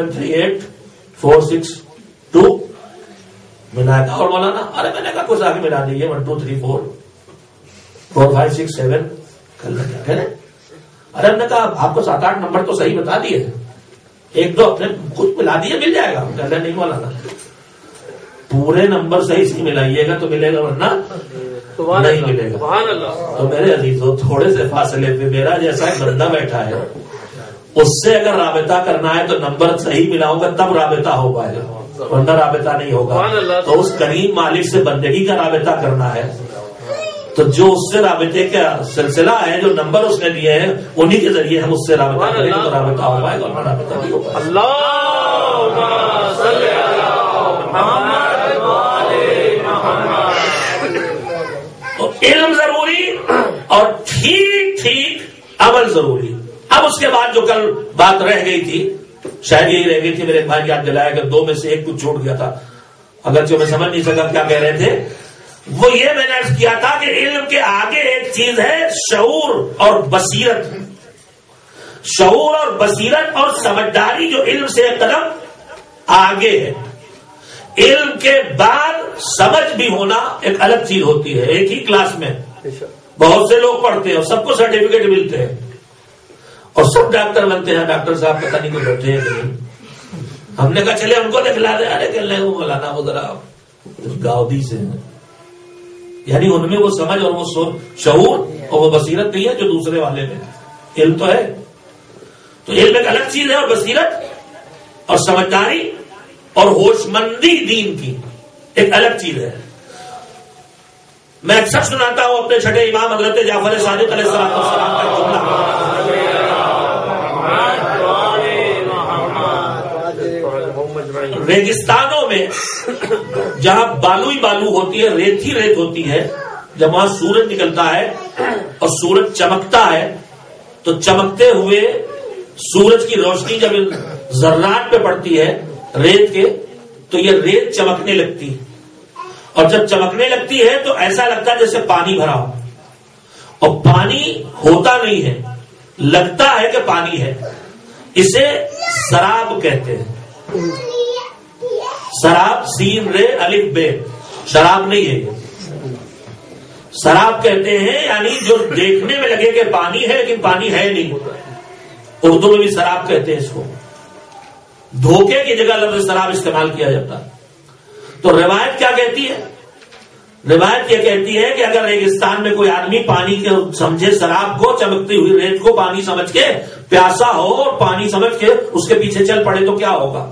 0738462 میں نے کہا اور مولانا، ارے میں نے کہا کچھ آگے ملا دیجیے 1 2 3 4 4 5 6 7 کل کیا کہہ رہے. ارے ہم نے کہا آپ کو 7 8 نمبر تو صحیح بتا دیے، 1 2 اپنے کچھ ملا دیے مل جائے گا. کہہ رہے نہیں مولانا پورے نمبر صحیح ملائیے گا تو ملے گا ورنہ نہیں ملے گا. تو میرے عزیزوں تھوڑے سے فاصلے پہ میرا جیسا ایک بندہ بیٹھا ہے، اس سے اگر رابطہ کرنا ہے تو نمبر صحیح ملاؤں گا تب رابطہ ہو پائے گا. ورنہ رابطہ نہیں ہوگا. تو اس کریم مالک سے بندگی کا رابطہ کرنا ہے تو جو اس سے رابطے کا سلسلہ ہے، جو نمبر اس نے دیے ہیں، انہی کے ذریعے ہم اس سے رابطہ کریں گے تو رابطہ ہو پائے گا، ورنہ رابطہ نہیں ہو پائے گا. تو علم ضروری اور ٹھیک ٹھیک عمل ضروری. اب اس کے بعد جو کل بات رہ گئی تھی، شاید یہی رہ گئی تھی، میرے بھائی یاد دلایا کہ 2 میں سے 1 کچھ چھوٹ گیا تھا، اگرچہ میں سمجھ نہیں سکا کیا کہہ رہے تھے. وہ یہ میں نے عرض کیا تھا کہ علم کے آگے ایک چیز ہے شعور اور بصیرت. شعور اور بصیرت اور سمجھداری جو علم سے ایک قدم آگے ہے. علم کے بعد سمجھ بھی ہونا ایک الگ چیز ہوتی ہے. ایک ہی کلاس میں بہت سے لوگ پڑھتے ہیں اور سب کو سرٹیفکیٹ ملتے ہیں اور سب ڈاکٹر بنتے ہیں. ڈاکٹر صاحب پتہ نہیں کوئی بیٹھے ہیں کہ نہیں. ہم نے کہا چلے ان کو دکھلا دیں. ارے کہ وہ مولانا وہ ذرا گاؤدی سے ہیں، یعنی ان میں وہ سمجھ اور وہ شعور اور وہ بصیرت نہیں ہے جو دوسرے والے میں. علم تو ہے، تو علم ایک الگ چیز ہے اور بصیرت اور سمجھداری اور ہوش مندی دین کی ایک الگ چیز ہے. میں اکثر سناتا ہوں اپنے چھٹے امام حضرت جعفر صادق علیہ السلام کا جملہ. ریگستانوں میں جہاں بالو ہی بالو ہوتی ہے، ریت ہی ریت ہوتی ہے، جب وہاں سورج نکلتا ہے اور سورج چمکتا ہے تو چمکتے ہوئے سورج کی روشنی جب ان ذرات پہ پڑتی ہے ریت کے تو یہ ریت چمکنے لگتی ہے. اور جب چمکنے لگتی ہے تو ایسا لگتا ہے جیسے پانی بھرا ہو، اور پانی ہوتا نہیں ہے، لگتا ہے کہ پانی ہے. اسے سراب کہتے ہیں. سراب سین رے الف بے، شراب نہیں ہے یہ، سراب کہتے ہیں. یعنی جو دیکھنے میں لگے کہ پانی ہے لیکن پانی ہے نہیں. اردو میں بھی سراب کہتے ہیں اس کو. دھوکے کی جگہ لفظ سراب استعمال کیا جاتا ہے. تو روایت کیا کہتی ہے؟ روایت یہ کہتی ہے کہ اگر ریگستان میں کوئی آدمی پانی کے سمجھے سراب کو، چمکتی ہوئی ریت کو پانی سمجھ کے پیاسا ہو اور پانی سمجھ کے اس کے پیچھے چل پڑے تو کیا ہوگا؟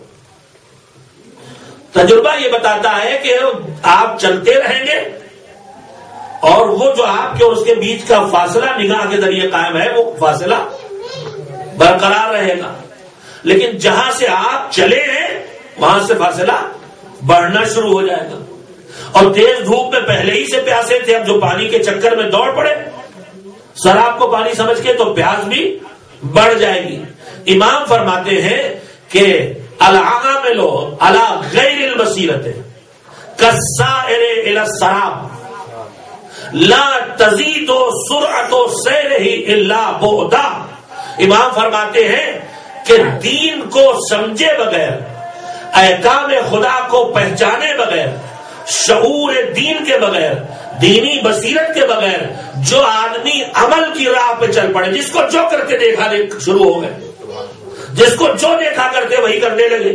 تجربہ یہ بتاتا ہے کہ آپ چلتے رہیں گے اور وہ جو آپ کے اور اس کے بیچ کا فاصلہ نگاہ کے ذریعے قائم ہے وہ فاصلہ برقرار رہے گا. لیکن جہاں سے آپ چلے ہیں وہاں سے فاصلہ بڑھنا شروع ہو جائے گا. اور تیز دھوپ میں پہلے ہی سے پیاسے تھے، اب جو پانی کے چکر میں دوڑ پڑے سراب کو پانی سمجھ کے تو پیاس بھی بڑھ جائے گی. امام فرماتے ہیں کہ العامل علی غیر البصیرت کالسائر الی السراب لا تزید سرعت سیرہ الا بعدا. امام فرماتے ہیں کہ دین کو سمجھے بغیر، احکام خدا کو پہچانے بغیر، شعور دین کے بغیر، دینی بصیرت کے بغیر جو آدمی عمل کی راہ پہ چل پڑے، جس کو جو کر کے دیکھا شروع ہو گئے، جس کو جو دیکھا کرتے وہی کرنے لگے.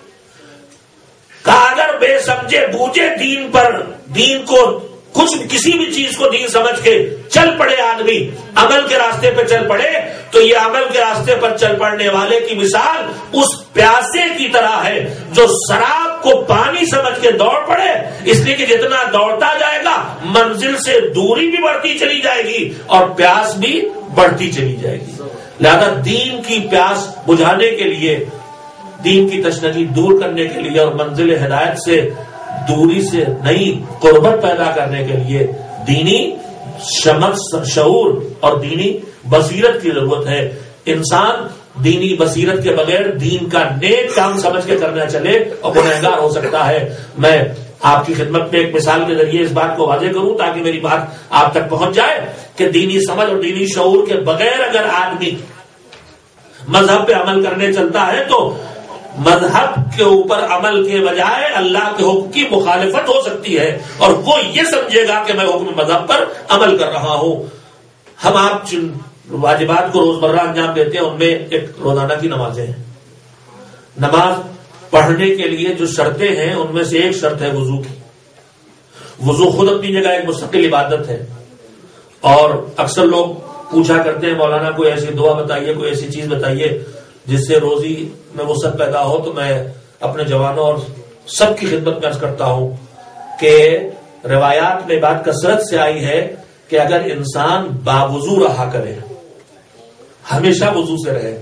کہا اگر بے سمجھے بوجھے دین پر، دین کو کچھ کسی بھی چیز کو دین سمجھ کے چل پڑے آدمی، عمل کے راستے پہ چل پڑے، تو یہ عمل کے راستے پر چل پڑنے والے کی مثال اس پیاسے کی طرح ہے جو شراب کو پانی سمجھ کے دوڑ پڑے. اس لیے کہ جتنا دوڑتا جائے گا منزل سے دوری بھی بڑھتی چلی جائے گی اور پیاس بھی بڑھتی چلی جائے گی. لہذا دین کی پیاس بجھانے کے لیے، دین کی تشنگی دور کرنے کے لیے اور منزل ہدایت سے دوری سے نئی قربت پیدا کرنے کے لیے دینی شعور اور دینی بصیرت کی ضرورت ہے. انسان دینی بصیرت کے بغیر دین کا نیک کام سمجھ کے کرنا چلے اور گنہگار ہو سکتا ہے. میں آپ کی خدمت میں ایک مثال کے ذریعے اس بات کو واضح کروں تاکہ میری بات آپ تک پہنچ جائے کہ دینی سمجھ اور دینی شعور کے بغیر اگر آدمی مذہب پہ عمل کرنے چلتا ہے تو مذہب کے اوپر عمل کے بجائے اللہ کے حکم کی مخالفت ہو سکتی ہے اور وہ یہ سمجھے گا کہ میں حکم مذہب پر عمل کر رہا ہوں. ہم آپ جن واجبات کو روزمرہ انجام دیتے ہیں ان میں ایک روزانہ کی نمازیں ہیں. نماز پڑھنے کے لیے جو شرطیں ہیں ان میں سے ایک شرط ہے وضو کی. وضو خود اپنی جگہ ایک مستقل عبادت ہے اور اکثر لوگ پوچھا کرتے ہیں مولانا کوئی ایسی دعا بتائیے، کوئی ایسی چیز بتائیے جس سے روزی میں وسعت پیدا ہو. تو میں اپنے جوانوں اور سب کی خدمت میں عرض کرتا ہوں کہ روایات میں بات کثرت سے آئی ہے کہ اگر انسان باوضو رہا کرے، ہمیشہ وضو سے رہے،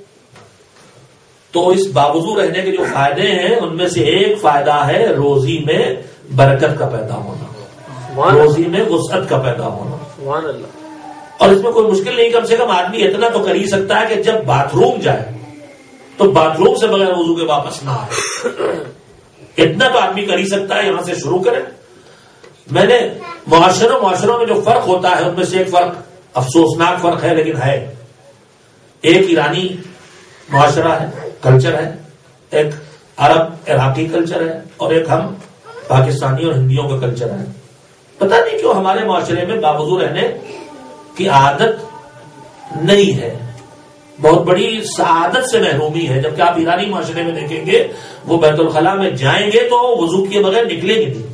تو اس باوضو رہنے کے جو فائدے ہیں ان میں سے ایک فائدہ ہے روزی میں برکت کا پیدا ہونا، روزی میں وسعت کا پیدا ہونا.
سبحان اللہ.
اور اس میں کوئی مشکل نہیں، کم سے کم آدمی اتنا تو کر ہی سکتا ہے کہ جب باتھ روم جائے تو باتھ روم سے بغیر وضو کے واپس نہ آئے. اتنا تو آدمی کر ہی سکتا ہے، یہاں سے شروع کرے. میں نے معاشروں میں جو فرق ہوتا ہے ان میں سے ایک فرق افسوسناک فرق ہے لیکن ہے. ایک ایرانی معاشرہ ہے، کلچر ہے، ایک عرب عراقی کلچر ہے، اور ایک ہم پاکستانی اور ہندیوں کا کلچر ہے. پتہ نہیں کیوں ہمارے معاشرے میں باوضو رہنے کی عادت نہیں ہے، بہت بڑی سعادت سے محرومی ہے. جبکہ آپ ایرانی معاشرے میں دیکھیں گے وہ بیت الخلاء میں جائیں گے تو وضو کیے بغیر نکلیں گے نہیں.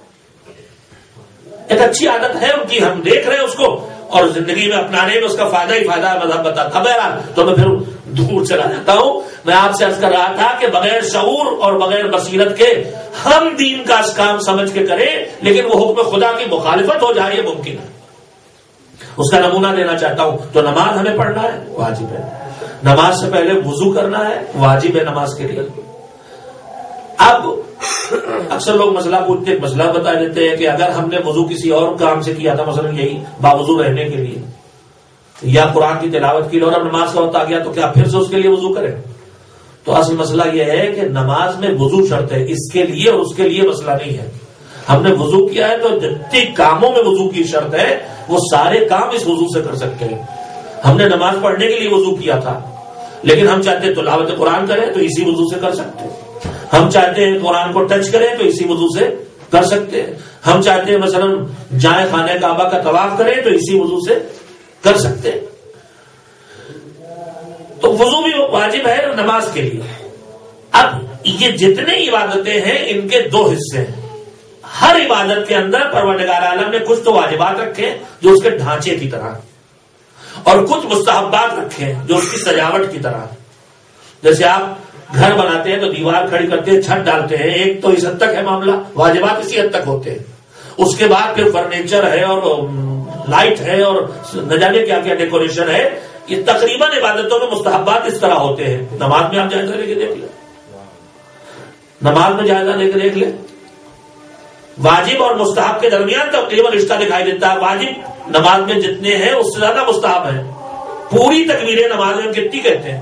ایک اچھی عادت ہے ان کی، ہم دیکھ رہے ہیں اس کو اور زندگی میں اپنانے میں اس کا فائدہ ہی فائدہ ہے. مذہب بتاتا بہرحال تو میں پھر دور چلا جاتا ہوں. میں آپ سے عرض کر رہا تھا کہ بغیر شعور اور بغیر بصیرت کے ہم دین کا کام سمجھ کے کریں لیکن وہ حکم خدا کی مخالفت ہو جائے، یہ ممکن ہے. اس کا نمونہ دینا چاہتا ہوں. تو نماز ہمیں پڑھنا ہے، واجب ہے. نماز سے پہلے وضو کرنا ہے، واجب ہے نماز کے لیے. اب اکثر لوگ مسئلہ پوچھتے، مسئلہ بتا دیتے ہیں کہ اگر ہم نے وضو کسی اور کام سے کیا تھا، مثلا یہی باوضو رہنے کے لیے یا قرآن کی تلاوت کی اور اب نماز کا وقت آ گیا تو کیا پھر سے اس کے لیے وضو کریں؟ تو اصل مسئلہ یہ ہے کہ نماز میں وضو شرط ہے، اس کے لیے اور اس کے لیے مسئلہ نہیں ہے. ہم نے وضو کیا ہے تو جتنے کاموں میں وضو کی شرط ہے وہ سارے کام اس وضو سے کر سکتے ہیں. ہم نے نماز پڑھنے کے لیے وضو کیا تھا لیکن ہم چاہتے ہیں تلاوت قرآن کریں تو اسی وضو سے کر سکتے ہیں. ہم چاہتے ہیں قرآن کو ٹچ کریں تو اسی وضو سے کر سکتے ہیں. ہم چاہتے ہیں مثلا جائیں خانہ کعبہ کا طواف کریں تو اسی وضو سے کر سکتے ہیں. تو وضو بھی واجب ہے نماز کے لیے. اب یہ جتنے عبادتیں ہیں ان کے دو حصے ہیں. ہر عبادت کے اندر پروردگار عالم نے کچھ تو واجبات رکھے جو اس کے ڈھانچے کی طرح، اور کچھ مستحبات رکھے جو اس کی سجاوٹ کی طرح. جیسے آپ گھر بناتے ہیں تو دیوار کھڑی کرتے ہیں، چھت ڈالتے ہیں، ایک تو اس حد تک ہے معاملہ، واجبات اسی حد تک ہوتے ہیں. اس کے بعد پھر فرنیچر ہے اور لائٹ ہے اور نہ جانے کیا کیا ڈیکوریشن ہے. یہ تقریباً عبادتوں میں مستحبات اس طرح ہوتے ہیں. نماز میں آپ جائزہ لے کے دیکھ لیں، نماز میں جائزہ لے کے دیکھ لیں. واجب اور مستحب کے درمیان تقریباً رشتہ دکھائی دیتا ہے. واجب نماز میں جتنے ہیں اس سے زیادہ مستحب ہے. پوری تکبیریں نماز میں کتنی کہتے ہیں؟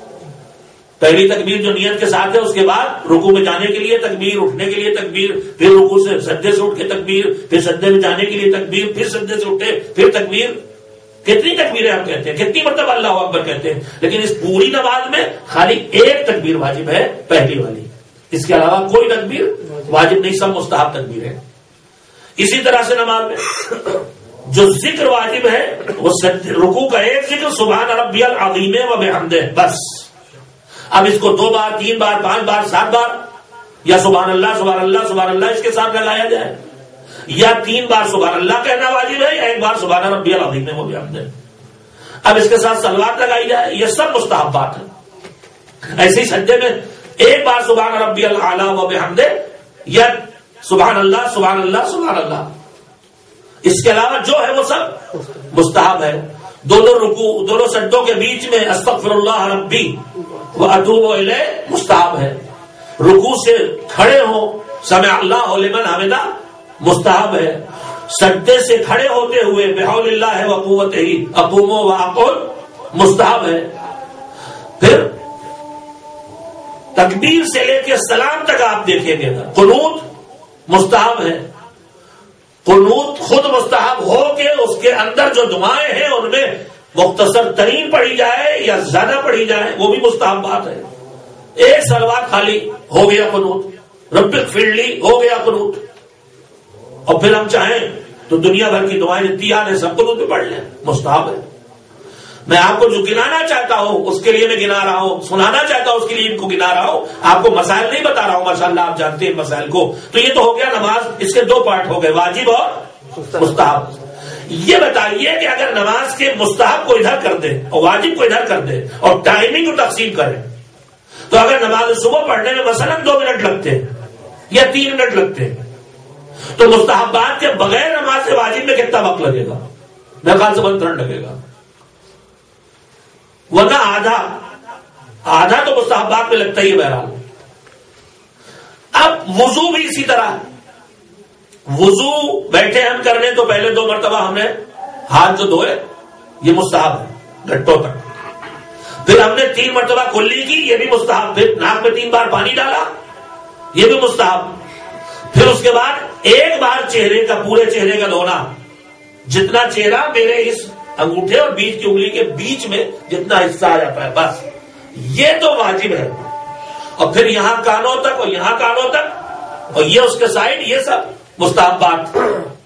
پہلی تکبیر جو نیت کے ساتھ ہے، اس کے بعد رکوع میں جانے کے لیے تکبیر، اٹھنے کے لیے تکبیر، پھر رکوع سے سجدے سے اٹھ کے تکبیر، پھر سجدے میں جانے کے لیے تکبیر، پھر سجدے سے اٹھے پھر تکبیر. کتنی تکبیریں ہم کہتے ہیں، کتنی مرتبہ اللہ اکبر کہتے ہیں. لیکن اس پوری نماز میں خالی ایک تکبیر واجب ہے، پہلی والی. اس کے علاوہ کوئی تکبیر واجب نہیں، سب مستحب تکبیر ہے. اسی طرح سے نماز میں جو ذکر واجب ہے وہ رکوع کا ایک ذکر سبحان ربی العظیم و بحمدہ، بس. اب اس کو 2 بار 3 بار 5 بار 7 بار یا سبحان اللہ سبحان اللہ سبحان اللہ اس کے ساتھ لگایا جائے، یا 3 بار سبحان اللہ کہنا واجب ہے، یا 1 بار سبحان ربی العظیم و بحمدہ. اب اس کے ساتھ صلوات لگائی جائے، یہ سب مستحبات ہیں. ایسے ہی سجدے میں 1 بار سبحان ربی الاعلی و بحمدہ یا سبحان اللہ سبحان اللہ سبحان اللہ. اس کے علاوہ جو ہے وہ سب مستحب ہے. دونوں رکوع دونوں سجدوں کے بیچ میں استغفر اللہ ربی واتوب الیہ مستحب ہے. رکوع سے کھڑے ہوں سمع اللہ لمن حمدہ مستحب ہے. سجدے سے کھڑے ہوتے ہوئے بحول اللہ وقوتہ اقوم واقعد مستحب ہے. پھر تکبیر سے لے کے سلام تک آپ دیکھیں گے قنوت مستحب ہے. قنوت خود مستحب ہو کہ اس کے اندر جو دعائیں ہیں ان میں مختصر ترین پڑھی جائے یا زیادہ پڑھی جائے، وہ بھی مستحب بات ہے. ایک صلوات خالی ہو گیا قنوت، رب اغفر لی ہو گیا قنوت. اور پھر ہم چاہیں تو دنیا بھر کی دعائیں جتنی یاد ہیں سب قنوت میں پڑھ لیں، مستحب ہے. میں آپ کو جو گنانا چاہتا ہوں اس کے لیے میں گنا رہا ہوں، سنانا چاہتا ہوں اس کے لیے ان کو گنا رہا ہوں. آپ کو مسائل نہیں بتا رہا ہوں، ماشاءاللہ آپ جانتے ہیں مسائل کو. تو یہ تو ہو گیا نماز، اس کے 2 پارٹ ہو گئے، واجب اور مستحب. یہ بتائیے کہ اگر نماز کے مستحب کو ادھر کر دے اور واجب کو ادھر کر دے اور ٹائمنگ کو تقسیم کریں تو اگر نماز صبح پڑھنے میں مثلا 2 منٹ لگتے یا 3 منٹ لگتے تو مستحبات کے بغیر نماز واجب میں کتنا وقت لگے گا؟ میرے خیال سے 1 تھرڈ لگے گا، ورنہ آدھا تو مستحبات میں لگتا ہی ہے بہرحال۔ اب وضو بھی اسی طرح، وضو بیٹھے ہم کرنے تو پہلے 2 مرتبہ ہم نے ہاتھ جو دھوئے یہ مستحب ہے گھٹوں تک، پھر ہم نے 3 مرتبہ کلی کی یہ بھی مستحب، پھر ناک میں 3 بار پانی ڈالا یہ بھی مستحب، پھر اس کے بعد 1 بار چہرے کا، پورے چہرے کا دھونا، جتنا چہرہ میرے اس انگوٹھے اور بیچ کی انگلی کے بیچ میں جتنا حصہ آ جاتا ہے بس، یہ تو واجب ہے، اور پھر یہاں کانوں تک اور یہاں کانوں تک اور یہ اس کے سائڈ، یہ سب مستحبات۔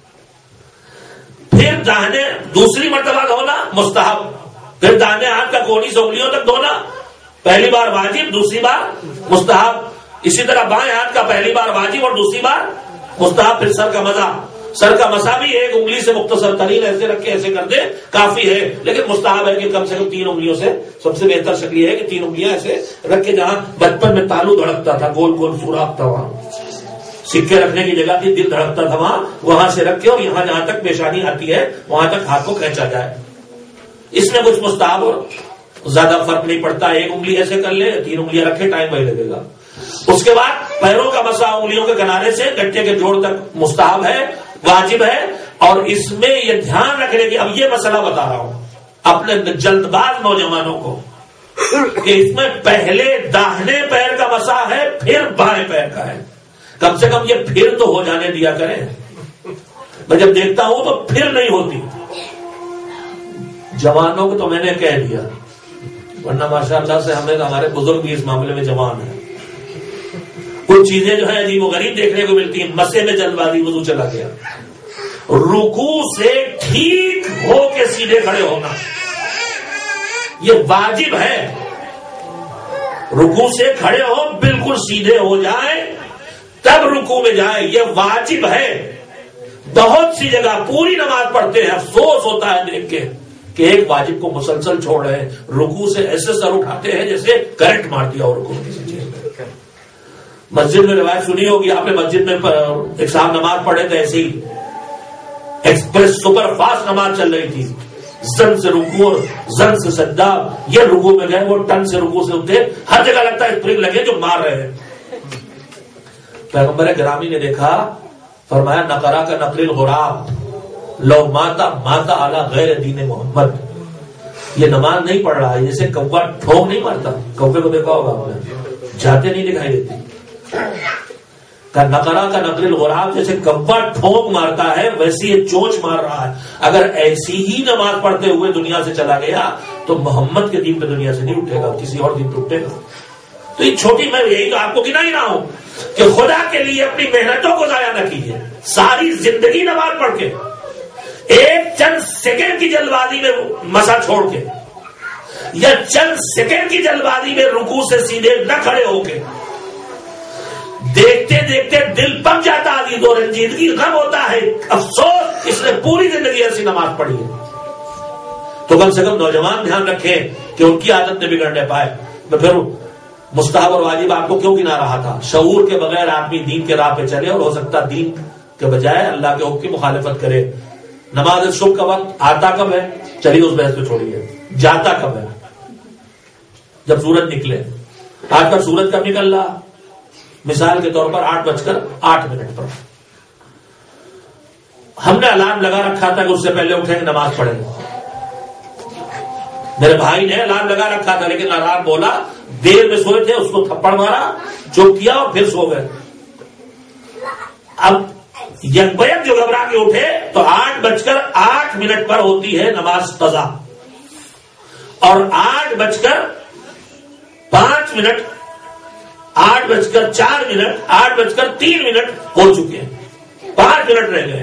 پھر داہنے دوسری مرتبہ دھونا مستحب، پھر داہنے ہاتھ کا کونی سے انگلیوں تک دھونا، پہلی بار واجب دوسری بار مستحب، اسی طرح بائیں ہاتھ کا پہلی بار واجب اور دوسری بار مستحب۔ پھر سر کا مسا بھی 1 انگلی سے مختصر ترین ایسے رکھ کے ایسے کر دے کافی ہے، لیکن مستحب ہے کہ کم سے کم 3 انگلیوں سے، سب سے بہتر شکل یہ ہے کہ 3 انگلیاں ایسے رکھ کے، جہاں بچپن میں تالو دھڑکتا تھا گول گول سوراخ تھا وہاں سکے رکھنے کی جگہ تھی، دل دھڑکتا تھا وہاں سے رکھ کے، اور یہاں جہاں تک پیشانی آتی ہے وہاں تک ہاتھ کو کھینچا جائے۔ اس میں کچھ مستحب اور زیادہ فرق نہیں پڑتا، 1 انگلی ایسے کر لے، 3 انگلیاں رکھے، ٹائم وہی لگے گا۔ اس کے بعد پیروں کا مسا انگلیوں کے کنارے سے گٹے کے جوڑ تک مستحب ہے، واجب ہے، اور اس میں یہ دھیان رکھنے کی، اب یہ مسئلہ بتا رہا ہوں اپنے جلد باز نوجوانوں کو، کہ اس میں پہلے داہنے پیر کا مسا ہے پھر بائیں پیر کا ہے، کم سے کم یہ پھر تو ہو جانے دیا کریں، میں جب دیکھتا ہوں تو پھر نہیں ہوتی۔ جوانوں کو تو میں نے کہہ دیا، ورنہ ماشاءاللہ سے ہمیں ہمارے بزرگ بھی اس معاملے میں جوان ہیں، کچھ چیزیں جو ہے عجیب و غریب دیکھنے کو ملتی ہیں۔ مسے میں جلد بازی، وضو چلا گیا، رکوع سے ٹھیک ہو کے سیدھے کھڑے ہونا یہ واجب ہے، رکوع سے کھڑے ہو بالکل سیدھے ہو جائیں تب رکوع میں جائیں، یہ واجب ہے۔ بہت سی جگہ پوری نماز پڑھتے ہیں، افسوس ہوتا ہے دیکھ کے کہ ایک واجب کو مسلسل چھوڑ رہے ہیں، رکوع سے ایسے سر اٹھاتے ہیں جیسے کرنٹ مار دیا اور رکوع کسی چیز میں۔ مسجد میں روایت سنی ہوگی آپ نے، مسجد میں ایک صاحب نماز پڑھے تھے، ایسے ہی ایکسپریس سپر فاسٹ نماز چل رہی تھی، زن سے رکوع اور زن سے سجدہ، یہ رکوع میں گئے، وہ ٹن سے رکوع سے اٹھے، ہر جگہ لگتا ہے اسپرنگ لگے جو مار رہے ہیں۔ پیغمبر گرامی نے دیکھا، فرمایا نقرا کا نقل الغراب لو ماتا اعلی غیر دین محمد، یہ نماز نہیں پڑھ رہا ہے جیسے کوا ٹھونک نہیں مارتا، کوے کو دیکھا ہوگا آپ نے، جاتے نہیں دکھائی دیتی، نقرا کا نقل الغراب جیسے کوا ٹھونک مارتا ہے ویسے یہ چونچ مار رہا ہے۔ اگر ایسی ہی نماز پڑھتے ہوئے دنیا سے چلا گیا تو محمد کے دین پہ دنیا سے نہیں اٹھے گا، کسی اور دین پہ اٹھے گا۔ تو یہ چھوٹی، میں یہی تو آپ کو گنا ہی رہا ہوں کہ خدا کے لیے اپنی محنتوں کو ضائع نہ کیجیے، ساری زندگی نماز پڑھ کے ایک چند سیکنڈ کی جلد بازی میں مسا چھوڑ کے یا چند سیکنڈ کی جلد بازی میں رکوع سے سیدھے نہ کھڑے ہو کے، دیکھتے دیکھتے دل پک جاتا ہے، دو رنجیدگی غم ہوتا ہے، افسوس اس نے پوری زندگی ایسی نماز پڑھی ہے۔ تو کم سے کم نوجوان دھیان رکھیں کہ ان کی عادت نہ بگڑنے پائے۔ میں پھر مستحب اور واجب آپ کو کیوں گنا رہا تھا؟ شعور کے بغیر آدمی دین کے راہ پہ چلے اور ہو سکتا دین کے بجائے اللہ کے حکم کی مخالفت کرے۔ نماز صبح کا وقت آتا کب ہے؟ چلیے اس بحث کو چھوڑیے، جاتا کب ہے؟ جب سورج نکلے۔ آج کا سورج کب نکل رہا؟ مثال کے طور پر 8:08 پر۔ ہم نے الارم لگا رکھا تھا کہ اس سے پہلے اٹھیں گے نماز پڑھیں گے، میرے بھائی نے الارم لگا رکھا تھا لیکن الارم بولا، دیر میں سوئے تھے، اس کو تھپڑ مارا، چپ کیا اور پھر سو گئے۔ اب یک بیک جو گھبرا کے اٹھے تو 8:08 پر ہوتی ہے نماز قضا، اور 8:05 8:04 8:03 ہو چکے ہیں، 5 منٹ رہ گئے،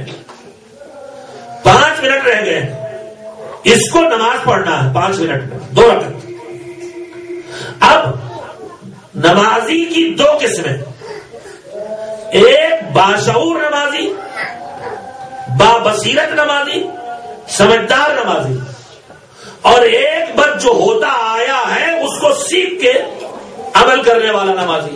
5 منٹ رہ گئے، اس کو نماز پڑھنا ہے 5 منٹ میں 2 رکعت۔ اب نمازی کی 2 قسمیں، ایک باشعور نمازی، بابصیرت نمازی، سمجھدار نمازی، اور ایک بس جو ہوتا آیا ہے اس کو سیکھ کے عمل کرنے والا نمازی.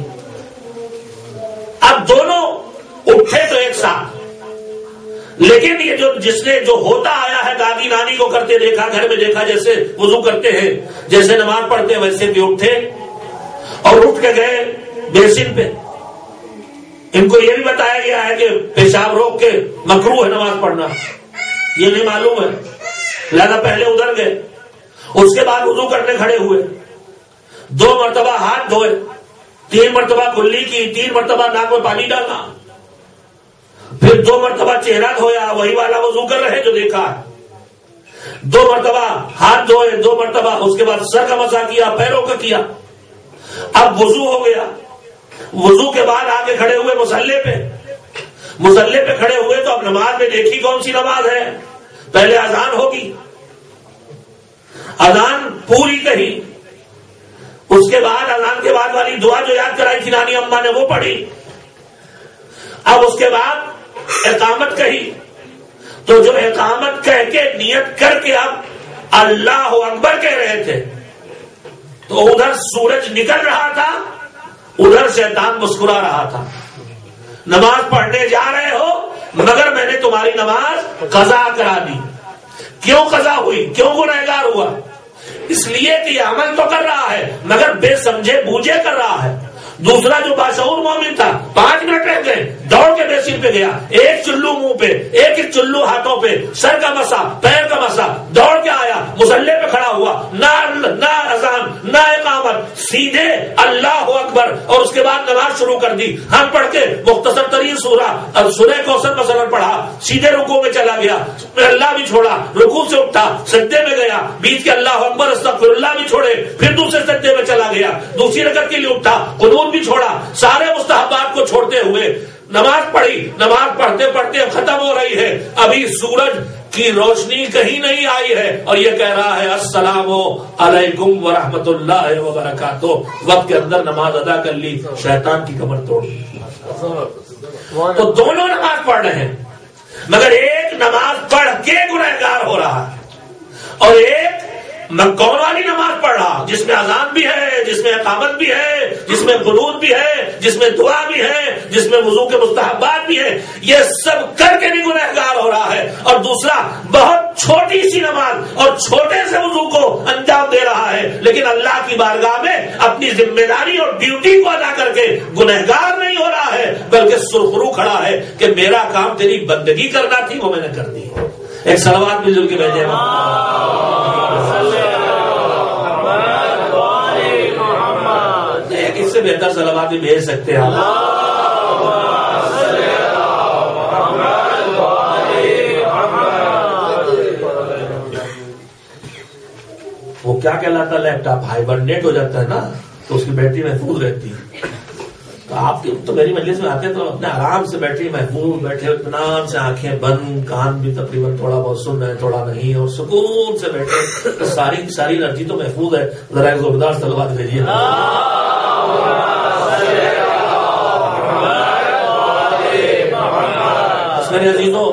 اب دونوں اٹھے تو ایک ساتھ، لیکن یہ جس نے جو ہوتا آیا ہے دادی نانی کو کرتے دیکھا، گھر میں دیکھا جیسے وضو کرتے ہیں، جیسے نماز پڑھتے ہیں، ویسے بھی اٹھے اور اٹھ کے گئے بیسن پہ. ان کو یہ بھی بتایا گیا ہے کہ پیشاب روک کے مکروہ ہے نماز پڑھنا، یہ نہیں معلوم ہے، لہذا پہلے ادھر گئے. اس کے بعد وضو کرنے کھڑے ہوئے، 2 مرتبہ ہاتھ دھوئے، 3 مرتبہ کلی کی، 3 مرتبہ ناک میں پانی ڈالنا، پھر 2 مرتبہ چہرہ دھویا، وہی والا وضو کر رہے جو دیکھا ہے. 2 مرتبہ ہاتھ دھوئے، 2 مرتبہ اس کے بعد سر کا مسح کیا، پیروں کا کیا. اب وضو ہو گیا. وضو کے بعد آگے کھڑے ہوئے مصلی پہ. مصلی پہ کھڑے ہوئے تو اب نماز میں دیکھی کون سی نماز ہے. پہلے اذان ہوگی، اذان پوری کہی، اس کے بعد اذان کے بعد والی دعا جو یاد کرائی تھی نانی اماں نے وہ پڑھی. اب اس کے بعد اقامت کہی، تو جو اقامت کہہ کے نیت کر کے اب اللہ اکبر کہہ رہے تھے تو ادھر سورج نکل رہا تھا، ادھر شیطان مسکرا رہا تھا. نماز پڑھنے جا رہے ہو مگر میں نے تمہاری نماز قضا کرا دی. کیوں قضا ہوئی؟ کیوں گنہگار ہوا؟ اس لیے کہ یہ عمل تو کر رہا ہے مگر بے سمجھے بوجھے کر رہا ہے. دوسرا جو باشعور مومن تھا 5 منٹ رہ گئے، دوڑ کے بیسن پہ گیا، ایک چلو منہ پہ، ایک چلو ہاتھوں پہ، سر کا مسا، پیر کا مسا، دوڑ کے آیا، مصلی پہ کھڑا ہوا، نہ اذان نہ اقامت، سیدھے اللہ اکبر، اور اس کے بعد نماز شروع کر دی. ہم پڑھ کے مختصر ترین سورہ کوثر مثلا پڑھا، سیدھے رکوع میں چلا گیا، اللہ بھی چھوڑا، رکوع سے اٹھا، سجدے میں گیا، بیچ کے اللہ اکبر استغفر اللہ بھی چھوڑے، پھر دوسرے سجدے میں چلا گیا، دوسری رکعت کے لیے اٹھا، قنوت بھی چھوڑا. سارے مستحبات کو چھوڑتے ہوئے نماز پڑھی. نماز پڑھتے پڑھتے ختم ہو رہی ہے، ابھی سورج کی روشنی کہیں نہیں آئی ہے اور یہ کہہ رہا ہے السلام علیکم ورحمۃ اللہ وبرکاتہ. وقت کے اندر نماز ادا کر لی، شیطان کی کمر توڑ دی. تو دونوں نماز پڑھ رہے ہیں مگر ایک نماز پڑھ کے گنہگار ہو رہا ہے اور ایک کون والی نماز پڑھ رہا جس میں اذان بھی ہے، جس میں اقامت بھی ہے، جس میں قنوت بھی ہے، جس میں دعا بھی ہے، جس میں وضو کے مستحبات بھی ہے. یہ سب کر کے بھی گنہگار ہو رہا ہے. اور دوسرا بہت چھوٹی سی نماز اور چھوٹے سے وضو کو انجام دے رہا ہے لیکن اللہ کی بارگاہ میں اپنی ذمہ داری اور ڈیوٹی کو ادا کر کے گنہگار نہیں ہو رہا ہے بلکہ سرخرو کھڑا ہے کہ میرا کام تیری بندگی کرنا تھی وہ میں نے کر دی. ایک صلوات مل جل کے بھیجے. اس سے بہتر صلوات بھی بھیج سکتے ہیں. وہ کیا کہلاتا ہے لیپ ٹاپ ہائبرنیٹ ہو جاتا ہے نا تو اس کی بیٹری محفوظ رہتی ہے. تو آپ تو میری مجلس میں آتے ہیں تو اپنے آرام سے بیٹری محفوظ بیٹھے، اطمینان سے آنکھیں بند، کان بھی تقریباً تھوڑا بہت سن رہے تھوڑا نہیں، اور سکون سے بیٹھے. ساری انرجی تو محفوظ ہے. ذرا ایک زوردار صلوات بھیجیے. میرے عزیزوں،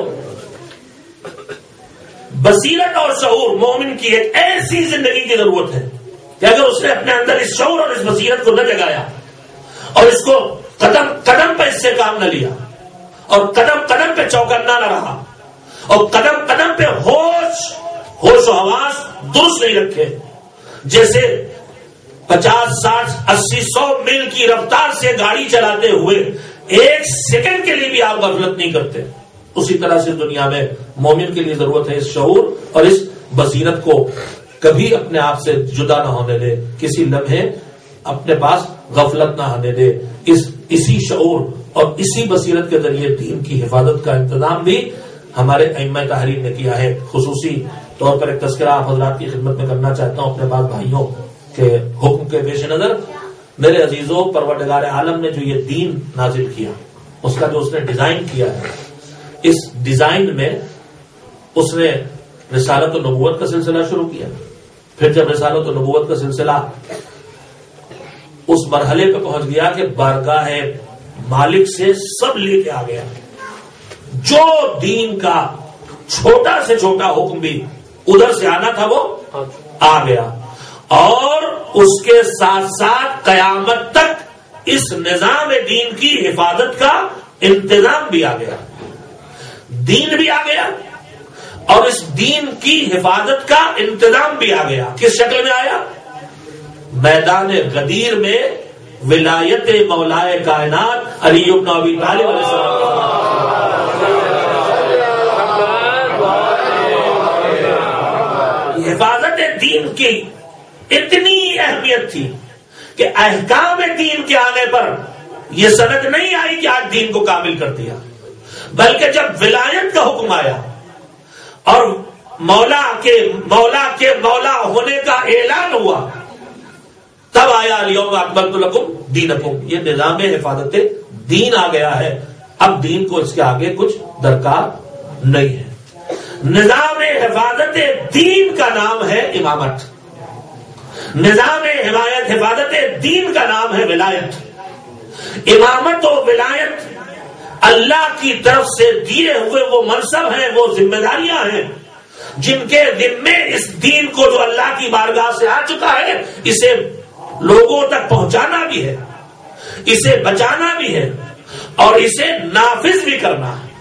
بصیرت اور شعور مومن کی ایک ایسی زندگی کی ضرورت ہے کہ اگر اس نے اپنے اندر اس شعور اور اس بصیرت کو نہ جگایا اور اس کو قدم قدم پہ اس سے کام نہ لیا اور قدم قدم پہ چوکنا نہ رہا اور قدم قدم پہ ہوش و حواس درست نہیں رکھے، جیسے 50 60 80 100 میل کی رفتار سے گاڑی چلاتے ہوئے 1 سیکنڈ کے لیے بھی آپ غفلت نہیں کرتے، اسی طرح سے دنیا میں مومن کے لیے ضرورت ہے اس شعور اور اس بصیرت کو کبھی اپنے آپ سے جدا نہ ہونے دے، کسی لمحے اپنے پاس غفلت نہ آنے دے. اسی شعور اور اسی بصیرت کے ذریعے دین کی حفاظت کا انتظام بھی ہمارے ائمہ تحریر نے کیا ہے. خصوصی طور پر ایک تذکرہ آپ حضرات کی خدمت میں کرنا چاہتا ہوں اپنے بعض بھائیوں کے حکم کے پیش نظر. میرے عزیزوں، پروردگار عالم نے جو یہ دین نازل کیا، اس کا جو اس نے ڈیزائن کیا ہے، اس ڈیزائن میں اس نے رسالت و نبوت کا سلسلہ شروع کیا. پھر جب رسالت و نبوت کا سلسلہ اس مرحلے پہ پہنچ گیا کہ بارگاہ مالک سے سب لے کے آ گیا، جو دین کا چھوٹا سے چھوٹا حکم بھی ادھر سے آنا تھا وہ آ گیا، اور اس کے ساتھ ساتھ قیامت تک اس نظام دین کی حفاظت کا انتظام بھی آ گیا، دین بھی آ گیا اور اس دین کی حفاظت کا انتظام بھی آ گیا۔ کس شکل میں آیا؟ میدان غدیر میں ولایت مولائے کائنات علی بن ابی طالب علیہ السلام، حفاظت دین کی اتنی اہمیت تھی کہ احکام دین کے آنے پر یہ سند نہیں آئی کہ آج دین کو کامل کر دیا، بلکہ جب ولایت کا حکم آیا اور مولا کے مولا ہونے کا اعلان ہوا، تب آیا الیوم اکملت لکم دینکم، یہ نظام حفاظت دین آ گیا ہے، اب دین کو اس کے آگے کچھ درکار نہیں ہے۔ نظام حفاظت دین کا نام ہے امامت، نظام حفاظت دین کا نام ہے ولایت۔ امامت و ولایت اللہ کی طرف سے دیے ہوئے وہ منصب ہیں، وہ ذمہ داریاں ہیں جن کے ذمے اس دین کو جو اللہ کی بارگاہ سے آ چکا ہے اسے لوگوں تک پہنچانا بھی ہے، اسے بچانا بھی ہے اور اسے نافذ بھی کرنا ہے۔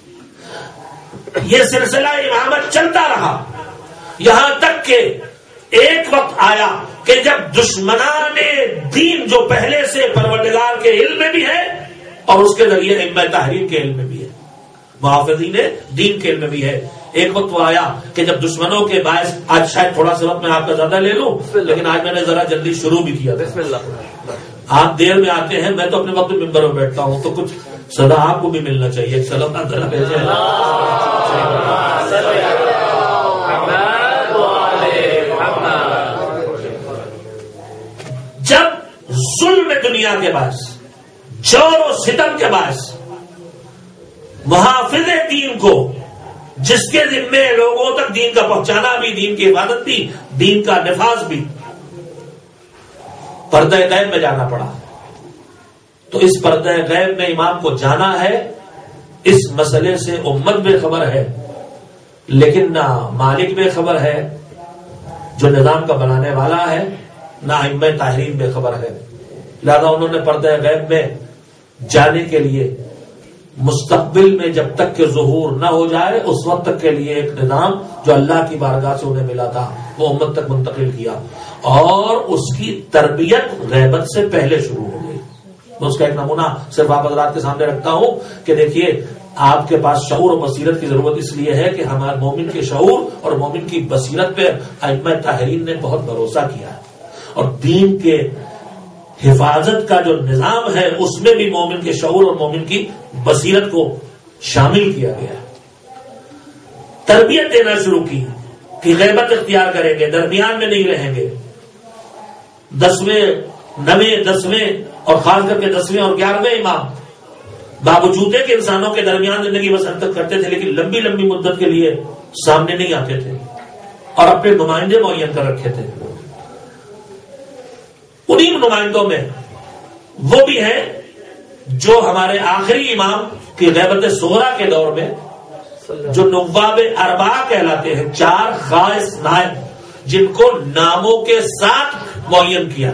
یہ سلسلہ امامت چلتا رہا یہاں تک کہ ایک وقت آیا کہ جب دشمنان دین جو پہلے سے پروردگار کے علم میں بھی ہے اور اس کے ذریعے ائمہ تحریر کے علم میں بھی ہے، محافظین دین کے علم میں بھی ہے، ایک وقت وہ آیا کہ جب دشمنوں کے باعث، آج شاید تھوڑا سا وقت میں آپ کا زیادہ لے لوں لیکن آج میں نے ذرا جلدی شروع بھی کیا تھا، آپ دیر میں آتے ہیں، میں تو اپنے وقت ممبر میں بیٹھتا ہوں تو کچھ صدا آپ کو بھی ملنا چاہیے۔ جب ظلم دنیا کے باعث، جور و ستم کے باعث محافظ دین کو، جس کے ذمے لوگوں تک دین کا پہنچانا بھی، دین کی حفاظت بھی، دین کا نفاذ بھی، پردہ غیب میں جانا پڑا، تو اس پردہ غیب میں امام کو جانا ہے۔ اس مسئلے سے امت بے خبر ہے لیکن نہ مالک بے خبر ہے جو نظام کا بنانے والا ہے، نہ ائمہ تحریر بے خبر ہے، لہذا انہوں نے پردہ غیب میں جانے کے لیے مستقبل میں جب تک کہ ظہور نہ ہو جائے اس وقت تک کے لیے ایک نظام جو اللہ کی بارگاہ سے انہیں ملا تھا وہ امت تک منتقل کیا اور اس کی تربیت غیبت سے پہلے شروع ہو گئی۔ میں اس کا ایک نمونہ صرف آپ حضرات کے سامنے رکھتا ہوں کہ دیکھیے آپ کے پاس شعور و بصیرت کی ضرورت اس لیے ہے کہ ہمارے مومن کے شعور اور مومن کی بصیرت پہ ائمہ تحریر نے بہت بھروسہ کیا ہے اور دین کے حفاظت کا جو نظام ہے اس میں بھی مومن کے شعور اور مومن کی بصیرت کو شامل کیا گیا، تربیت دینا شروع کی کہ غیبت اختیار کریں گے، درمیان میں نہیں رہیں گے، 10ویں اور خاص کر کے 10ویں اور 11ویں امام باوجود کہ انسانوں کے درمیان زندگی بسر کرتے تھے لیکن لمبی لمبی مدت کے لیے سامنے نہیں آتے تھے اور اپنے نمائندے معین کر رکھے تھے۔ انہی نمائندوں میں وہ بھی ہیں جو ہمارے آخری امام کی غیبت صغریٰ کے دور میں جو نواب اربعہ کہلاتے ہیں، 4 خاص نائب جن کو ناموں کے ساتھ معین کیا،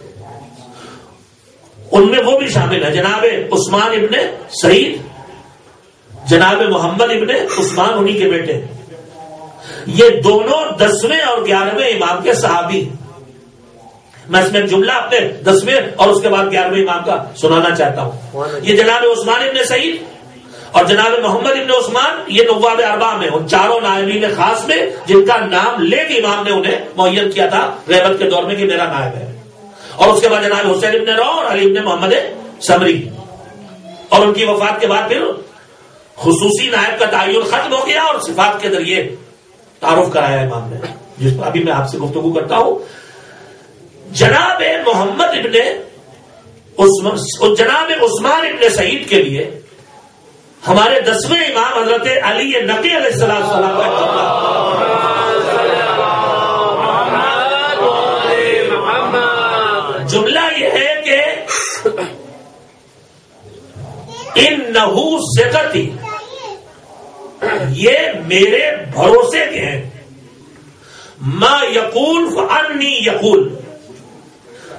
ان میں وہ بھی شامل ہے، جناب عثمان ابن سعید، جناب محمد ابن عثمان انہی کے بیٹے، یہ دونوں 10ویں اور 11ویں امام کے صحابی۔ میں اس میں جملہ اپنے 10ویں اور اس کے بعد 11ویں امام کا سنانا چاہتا ہوں۔ یہ جناب عثمان ابن سعید اور جناب محمد ابن عثمان یہ نواب اربعہ میں، ان 4 نائبین خاص میں جن کا نام لے کے امام نے انہیں معین کیا تھا غیبت کے دور میں کہ میرا نائب ہے، اور اس کے بعد جناب حسین ابن رو اور علی ابن محمد سمری، اور ان کی وفات کے بعد پھر خصوصی نائب کا تعین ختم ہو گیا اور صفات کے ذریعے تعارف کرایا امام نے، جس پر ابھی میں آپ سے گفتگو کرتا ہوں۔ جناب محمد ابن جناب عثمان ابن سعید کے لیے ہمارے 10ویں امام حضرت علی نقی علیہ السلام کا جملہ یہ ہے کہ انہو ثقتی، یہ میرے بھروسے کے ہیں، ما یقول فانی یقول،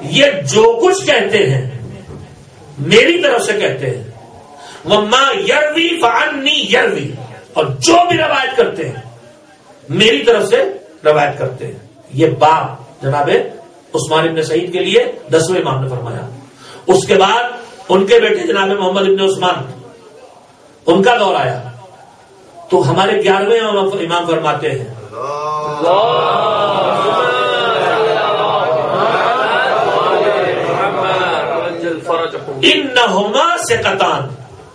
یہ جو کچھ کہتے ہیں میری طرف سے کہتے ہیں. وَمَا يَرْوِي فَعَنِّي يَرْوِي، اور جو بھی روایت کرتے ہیں میری طرف سے روایت کرتے ہیں. یہ باپ جناب عثمان ابن سعید کے لیے 10ویں امام نے فرمایا. اس کے بعد ان کے بیٹے جناب محمد ابن عثمان، ان کا دور آیا تو ہمارے 11ویں امام فرماتے ہیں انہما ثقتان،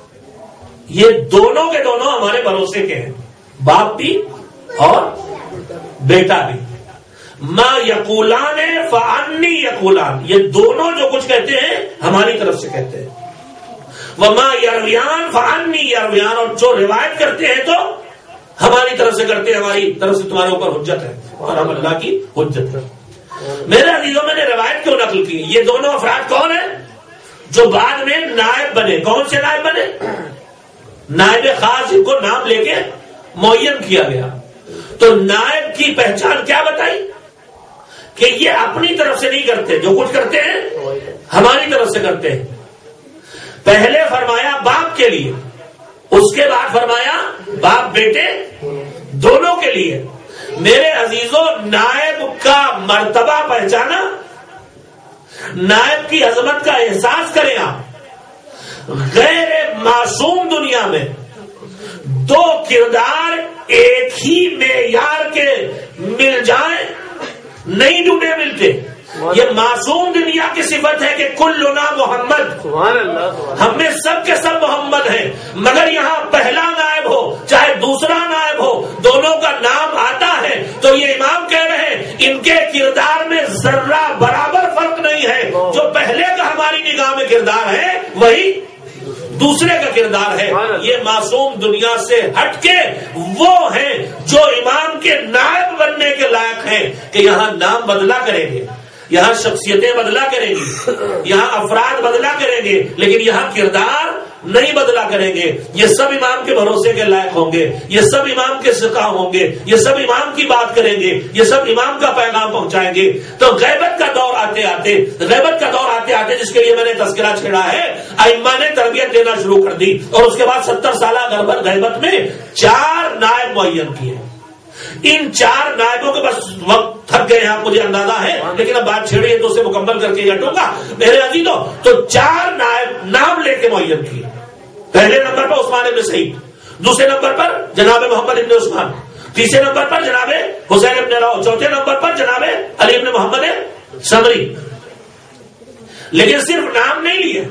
یہ دونوں کے دونوں ہمارے بھروسے کے ہیں، باپ بھی اور بیٹا بھی. ما یقولان فعنی یقولان، یہ دونوں جو کچھ کہتے ہیں ہماری طرف سے کہتے ہیں. وما یرویان فعنی یرویان، اور جو روایت کرتے ہیں تو ہماری طرف سے کرتے ہیں، ہماری طرف سے تمہارے اوپر حجت ہے اور ہم اللہ کی حجت ہے. میرے عزیزوں، میں نے روایت کیوں نقل کی؟ یہ دونوں افراد کون ہیں جو بعد میں نائب بنے؟ کون سے نائب بنے؟ نائب خاص، جن کو نام لے کے معین کیا گیا. تو نائب کی پہچان کیا بتائی؟ کہ یہ اپنی طرف سے نہیں کرتے، جو کچھ کرتے ہیں ہماری طرف سے کرتے ہیں. پہلے فرمایا باپ کے لیے، اس کے بعد فرمایا باپ بیٹے دونوں کے لیے. میرے عزیزوں، نائب کا مرتبہ پہچانا، نائب کی عظمت کا احساس کریں. آپ غیر معصوم دنیا میں دو کردار ایک ہی معیار کے مل جائیں نہیں ڈھونڈے ملتے. یہ معصوم دنیا کی صفت ہے کہ کلنا محمد، ہم میں سب کے سب محمد ہیں. مگر یہاں پہلا نائب ہو چاہے دوسرا نائب ہو، دونوں کا نام آتا ہے تو یہ امام کہہ رہے ہیں ان کے کردار میں ذرہ برابر فرق نہیں ہے. جو پہلے کا ہماری نگاہ میں کردار ہے وہی دوسرے کا کردار ہے. یہ معصوم دنیا سے ہٹ کے وہ ہیں جو امام کے نائب بننے کے لائق ہیں کہ یہاں نام بدلا کریں گے، یہاں شخصیتیں بدلا کریں گی، یہاں افراد بدلا کریں گے، لیکن یہاں کردار نہیں بدلا کریں گے. یہ سب امام کے بھروسے کے لائق ہوں گے، یہ سب امام کے سقا ہوں گے، یہ سب امام کی بات کریں گے، یہ سب امام کا پیغام پہنچائیں گے. تو غیبت کا دور آتے آتے جس کے لیے میں نے تذکرہ چھیڑا ہے، ائمہ نے تربیت دینا شروع کر دی اور اس کے بعد 70 سالہ غیبت میں 4 نائب معین کیے. ان 4 نائبوں کے بس وقت تھک گئے ہیں، آپ مجھے اندازہ ہے، لیکن اب بات چھیڑی ہے تو اسے مکمل کر کے ہٹوں گا. میرے عزیزوں، تو 4 نائب نام لے کے معین کیے. پہلے نمبر پر عثمان ابن سعید، دوسرے نمبر پر جناب محمد ابن عثمان، تیسرے نمبر پر جناب حسین ابن راؤ، چوتھے نمبر پر جناب علی ابن محمد سمری. لیکن صرف نام نہیں لیے،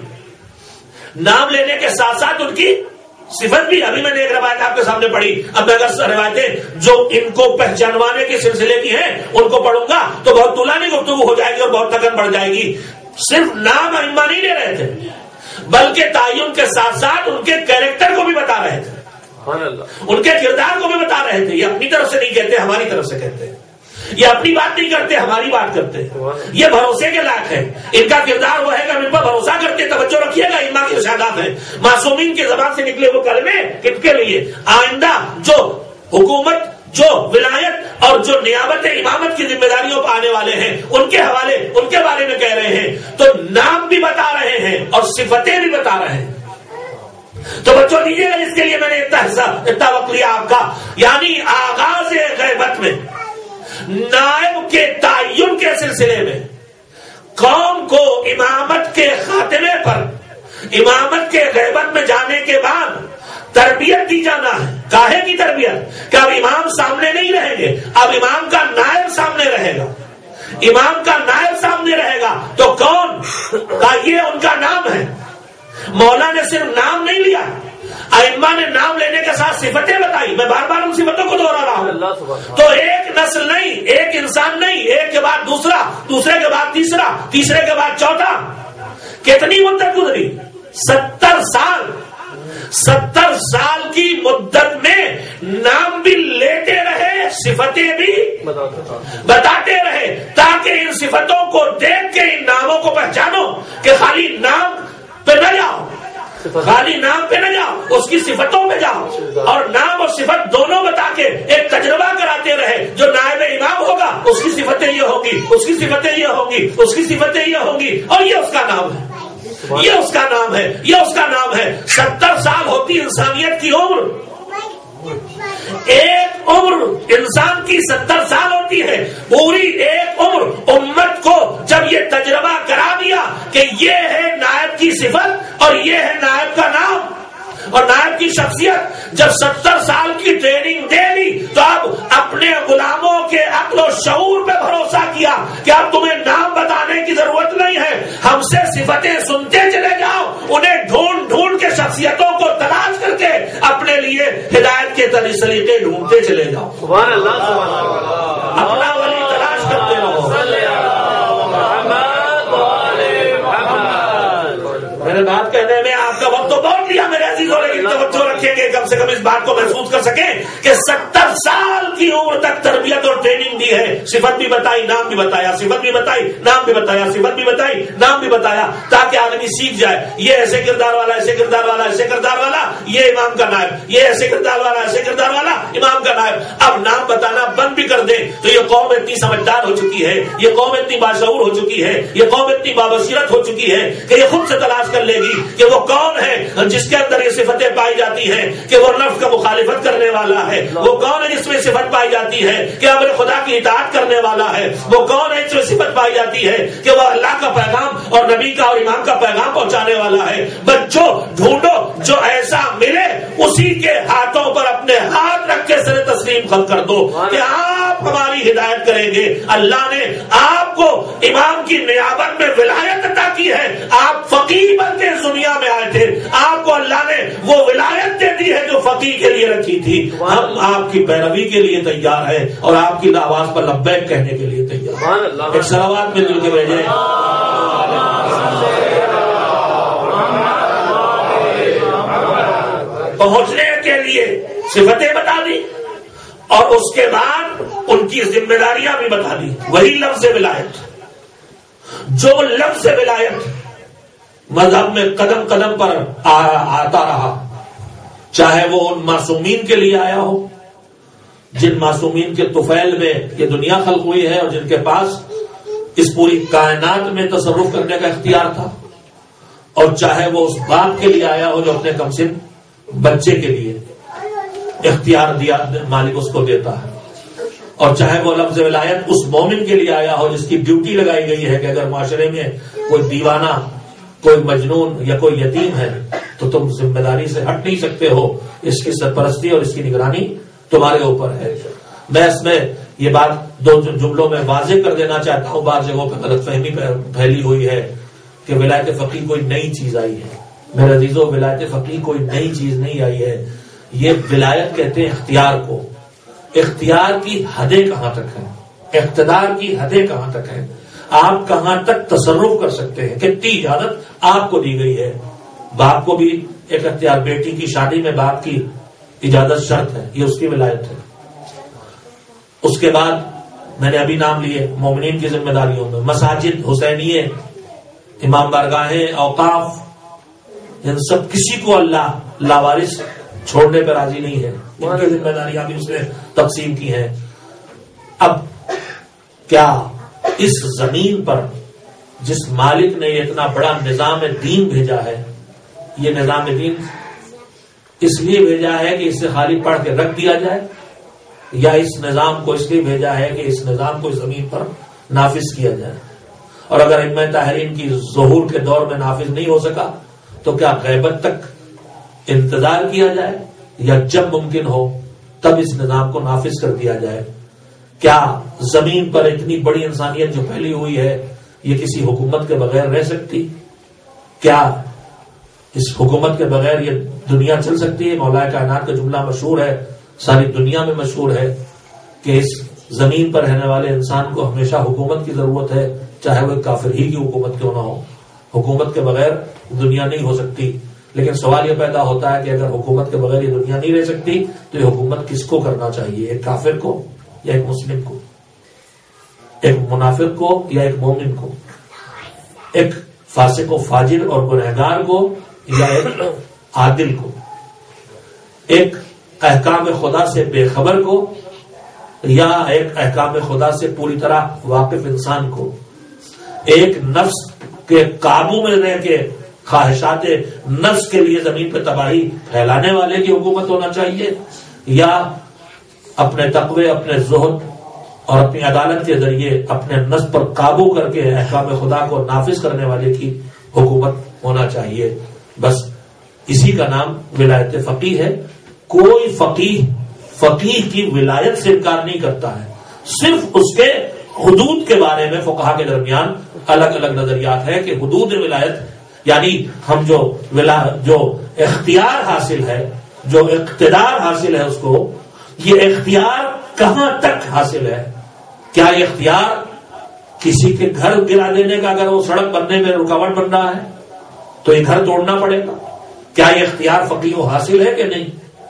نام لینے کے ساتھ ساتھ ان کی صفت بھی. ابھی میں نے ایک روایت آپ کے سامنے پڑھی، اب میں اگر روایتیں جو ان کو پہچانوانے کے سلسلے کی ہیں ان کو پڑھوں گا تو بہت طولانی گفتگو ہو جائے گی اور بہت تھکن بڑھ جائے گی. صرف نام ائمہ نہیں لے رہے تھے بلکہ تعین کے ساتھ ساتھ ان کے کیریکٹر کو بھی بتا رہے تھے، ان کے کردار کو بھی بتا رہے تھے. یہ اپنی طرف سے نہیں کہتے، ہماری طرف سے کہتے ہیں. یہ اپنی بات نہیں کرتے، ہماری بات کرتے ہیں. یہ بھروسے کے لائق ہے. ان کا کردار وہ ہے کہ ہم ان پر بھروسہ کرتے. توجہ رکھیے گا، امام کی ارشادات ہیں. معصومین کی زبان سے نکلے وہ کلمے کن کے لیے؟ آئندہ جو حکومت، جو ولایت اور جو نیابت امامت کی ذمہ داریوں پر آنے والے ہیں ان کے حوالے، ان کے بارے میں کہہ رہے ہیں. تو نام بھی بتا رہے ہیں اور صفتیں بھی بتا رہے ہیں. تو بچوں دیجیے گا، اس کے لیے میں نے اتنا وقت لیا آپ کا. یعنی آغاز غیبت میں نائب کے تعین کے سلسلے میں قوم کو امامت کے خاتمے پر، امامت کے غیبت میں جانے کے بعد تربیت دی جانا ہے. کاہے کی تربیت؟ کہ اب امام سامنے نہیں رہیں گے، اب امام کا نائب سامنے رہے گا. امام کا نائب سامنے رہے گا تو کون کا؟ یہ ان کا نام ہے. مولا نے صرف نام نہیں لیا، ائمہ نے نام لینے کے ساتھ صفتیں بتائی. میں بار بار ان صفتوں کو دوہرا رہا ہوں. تو ایک نسل نہیں، ایک انسان نہیں، ایک کے بعد دوسرا، دوسرے کے بعد تیسرا، تیسرے کے بعد چوتھا. کتنی مدت گزری؟ 70 سال. 70 سال کی مدت میں نام بھی لیتے رہے، صفتیں بھی بتاتے رہے، تاکہ ان صفتوں کو دیکھ کے ان ناموں کو پہچانو کہ خالی نام پہ نہ جاؤ، خالی نام پہ نہ جاؤ، اس کی صفتوں پہ جاؤ. اور نام اور صفت دونوں بتا کے ایک تجربہ کراتے رہے. جو نائب امام ہوگا اس کی صفتیں یہ ہوگی، اس کی صفتیں یہ ہوگی، اس کی صفتیں یہ ہوگی، اور یہ اس کا نام ہے، یہ اس کا نام ہے، یہ اس کا نام ہے۔ 70 سال ہوتی انسانیت کی عمر، ایک عمر انسان کی 70 سال ہوتی ہے، پوری ایک عمر امت کو جب یہ تجربہ کرا دیا کہ یہ ہے نائب کی صفت اور یہ ہے نائب کا نام اور نائب کی شخصیت، جب 70 سال کی ٹریننگ دے دی تو اب اپنے غلاموں کے عقل و شعور پہ بھروسہ کیا کہ اب تمہیں نام بتانے کی ضرورت نہیں ہے، ہم سے صفتیں سنتے چلے جاؤ، انہیں ڈھونڈ ڈھونڈ کے شخصیتوں کو تلاش کر کے اپنے لیے ہدایت کے سلیقے ڈھونڈتے چلے جاؤ۔
سبحان اللہ، سبحان اللہ،
اپنا ولی تلاش کرتے رہو۔ میرے بات کہنے میں آپ کا وقت تو بہت لیا میرے عزیزوں، لیکن توجہ رکھیں گے کم سے کم اس بات کو محسوس کر سکیں کہ 70 سال کی عمر تک تربیت اور ٹریننگ دی ہے، صفت بھی بتائی، نام بھی بتایا، صفت بھی بتائی، نام بھی بتایا، صفت بھی بتائی، نام بھی بتایا، تاکہ آدمی سیکھ جائے یہ ایسے کردار والا، ایسے کردار والا، ایسے کردار والا، یہ امام کا نائب، یہ ایسے کردار والا، ایسے کردار والا، امام کا نائب۔ اب نام بتانا بند بھی کر دیں تو یہ قوم اتنی سمجھدار ہو چکی ہے، یہ قوم اتنی باشعور ہو چکی ہے، یہ قوم اتنی بابصیرت ہو چکی ہے کہ یہ خود سے تلاش کر لے گی کہ وہ کون ہے جس کے اندر یہ صفتیں پائی جاتی ہیں کہ وہ نفس کا مخالفت کرنے والا ہے، وہ کون ہے جس میں صفت پائی جاتی ہے کہ امر خدا کی اطاعت کرنے والا ہے، وہ کون ہے جس میں صفت پائی جاتی ہے کہ وہ اللہ کا پیغام اور نبی کا اور امام کا پیغام پہنچانے والا ہے۔ بچوں ڈھونڈو جو ایسا ملے، اسی کے ہاتھوں پر اپنے ہاتھ رکھ کے سر تسلیم کر دو کہ آپ ہماری ہدایت کریں گے۔ اللہ نے آپ کو امام کی نیابت میں ولایت عطا کی ہے، آپ فقیہ بن کے دنیا میں آئے تھے، آپ کو اللہ نے وہ ولایت دے دی ہے جو فقیہ کے لیے رکھی تھی۔ ہم آپ کی پیروی کے لیے تیار ہیں اور آپ کی آواز پر لبیک کہنے کے لیے تیار ہیں۔ ایک صلوات میں مل کے بھیجیں۔ پہنچنے کے لیے صفتیں بتا دی اور اس کے بعد ان کی ذمہ داریاں بھی بتا دی، وہی لفظ ولایت، جو لفظ ولایت مذہب میں قدم قدم پر آتا رہا، چاہے وہ ان معصومین کے لیے آیا ہو جن معصومین کے طفیل میں یہ دنیا خلق ہوئی ہے اور جن کے پاس اس پوری کائنات میں تصرف کرنے کا اختیار تھا، اور چاہے وہ اس باپ کے لیے آیا ہو جو اپنے کمسن بچے کے لیے اختیار دیا مالک اس کو دیتا ہے، اور چاہے وہ لفظ ولایت اس مومن کے لیے آیا ہو جس کی ڈیوٹی لگائی گئی ہے کہ اگر معاشرے میں کوئی دیوانہ، کوئی مجنون یا کوئی یتیم ہے تو تم ذمہ داری سے ہٹ نہیں سکتے ہو، اس کی سرپرستی اور اس کی نگرانی تمہارے اوپر ہے۔ میں اس میں یہ بات دو جملوں میں واضح کر دینا چاہتا ہوں، بعض جگہوں پہ غلط فہمی پھیلی ہوئی ہے کہ ولایت فقیہ کوئی نئی چیز آئی ہے۔ میرے عزیزوں، ولایت فقیہ کوئی نئی چیز نہیں آئی ہے، یہ ولایت کہتے ہیں اختیار کو۔ اختیار کی حدیں کہاں تک ہیں، اقتدار کی حدیں کہاں تک ہیں، آپ کہاں تک تصرف کر سکتے ہیں، کتنی اجازت آپ کو دی گئی ہے۔ باپ کو بھی ایک اختیار، بیٹی کی شادی میں باپ کی اجازت شرط ہے، یہ اس کی ولایت ہے۔ اس کے بعد میں نے ابھی نام لیے مومنین کی ذمہ داریوں میں، مساجد، حسینیے، امام بارگاہیں، اوقاف، ان سب کسی کو اللہ لاوارث چھوڑنے پر راضی نہیں ہے، ان کی ذمہ داریاں بھی اس نے تقسیم کی ہیں۔ اب کیا اس زمین پر جس مالک نے اتنا بڑا نظام دین بھیجا ہے، یہ نظام دین اس لیے بھیجا ہے کہ اسے خالی پڑھ کے رکھ دیا جائے، یا اس نظام کو اس لیے بھیجا ہے کہ اس نظام کو اس زمین پر نافذ کیا جائے؟ اور اگر ائمہ طاہرین کی ظہور کے دور میں نافذ نہیں ہو سکا تو کیا غیبت تک انتظار کیا جائے یا جب ممکن ہو تب اس نظام کو نافذ کر دیا جائے؟ کیا زمین پر اتنی بڑی انسانیت جو پھیلی ہوئی ہے یہ کسی حکومت کے بغیر رہ سکتی؟ کیا اس حکومت کے بغیر یہ دنیا چل سکتی ہے؟ مولا کائنات کا جملہ مشہور ہے، ساری دنیا میں مشہور ہے کہ اس زمین پر رہنے والے انسان کو ہمیشہ حکومت کی ضرورت ہے، چاہے وہ کافر ہی کی حکومت کیوں نہ ہو۔ حکومت کے بغیر دنیا نہیں ہو سکتی۔ لیکن سوال یہ پیدا ہوتا ہے کہ اگر حکومت کے بغیر یہ دنیا نہیں رہ سکتی تو یہ حکومت کس کو کرنا چاہیے؟ ایک کافر کو یا ایک مسلم کو؟ ایک منافق کو یا ایک مومن کو؟ ایک فاسق و فاجر اور گنہگار کو یا ایک عادل کو؟ ایک احکام خدا سے بے خبر کو یا ایک احکام خدا سے پوری طرح واقف انسان کو، ایک نفس کے قابو میں رہ کے خواہشات نفس کے لیے زمین پہ تباہی پھیلانے والے کی حکومت ہونا چاہیے، یا اپنے تقوی، اپنے زہد اور اپنی عدالت کے ذریعے اپنے نفس پر قابو کر کے احکام خدا کو نافذ کرنے والے کی حکومت ہونا چاہیے. بس اسی کا نام ولایت فقیہ ہے. کوئی فقیہ کی ولایت سے انکار نہیں کرتا ہے، صرف اس کے حدود کے بارے میں فقہا کے درمیان الگ الگ نظریات ہے کہ حدود ولایت یعنی ہم جو اختیار حاصل ہے، جو اقتدار حاصل ہے، اس کو یہ اختیار کہاں تک حاصل ہے. کیا یہ اختیار کسی کے گھر گرا دینے کا، اگر وہ سڑک بننے میں رکاوٹ بن رہا ہے تو یہ گھر توڑنا پڑے گا؟ کیا یہ اختیار فقیہ کو حاصل ہے کہ نہیں؟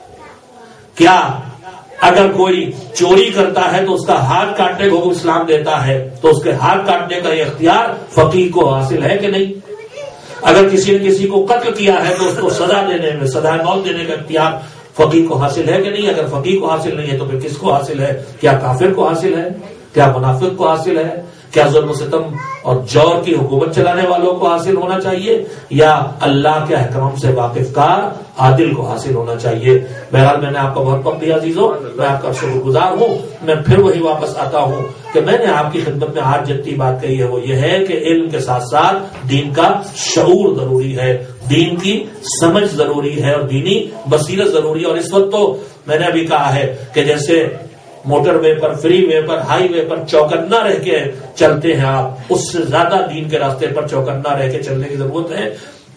کیا اگر کوئی چوری کرتا ہے تو اس کا ہاتھ کاٹنے کو اسلام دیتا ہے تو اس کے ہاتھ کاٹنے کا یہ اختیار فقیہ کو حاصل ہے کہ نہیں؟ اگر کسی نے کسی کو قتل کیا ہے تو اس کو سزا دینے میں، سزا موت دینے کا اختیار فقیہ کو حاصل ہے کہ نہیں؟ اگر فقیہ کو حاصل نہیں ہے تو پھر کس کو حاصل ہے؟ کیا کافر کو حاصل ہے؟ کیا منافق کو حاصل ہے؟ کیا ظلم و ستم اور جور کی حکومت چلانے والوں کو حاصل ہونا چاہیے، یا اللہ کے احکام سے واقف کار عادل کو حاصل ہونا چاہیے؟ بہرحال میں نے آپ کو بہت وقت دیا عزیزوں، میں آپ کا شکر گزار ہوں. میں پھر وہی واپس آتا ہوں کہ میں نے آپ کی خدمت میں آج جتنی بات کہی ہے وہ یہ ہے کہ علم کے ساتھ ساتھ دین کا شعور ضروری ہے، دین کی سمجھ ضروری ہے اور دینی بصیرت ضروری ہے. اور اس وقت تو میں نے ابھی کہا ہے کہ جیسے موٹر وے پر، فری وے پر، ہائی وے پر چوکنا رہ کے چلتے ہیں آپ، اس سے زیادہ دین کے راستے پر چوکنا رہ کے چلنے کی ضرورت ہے.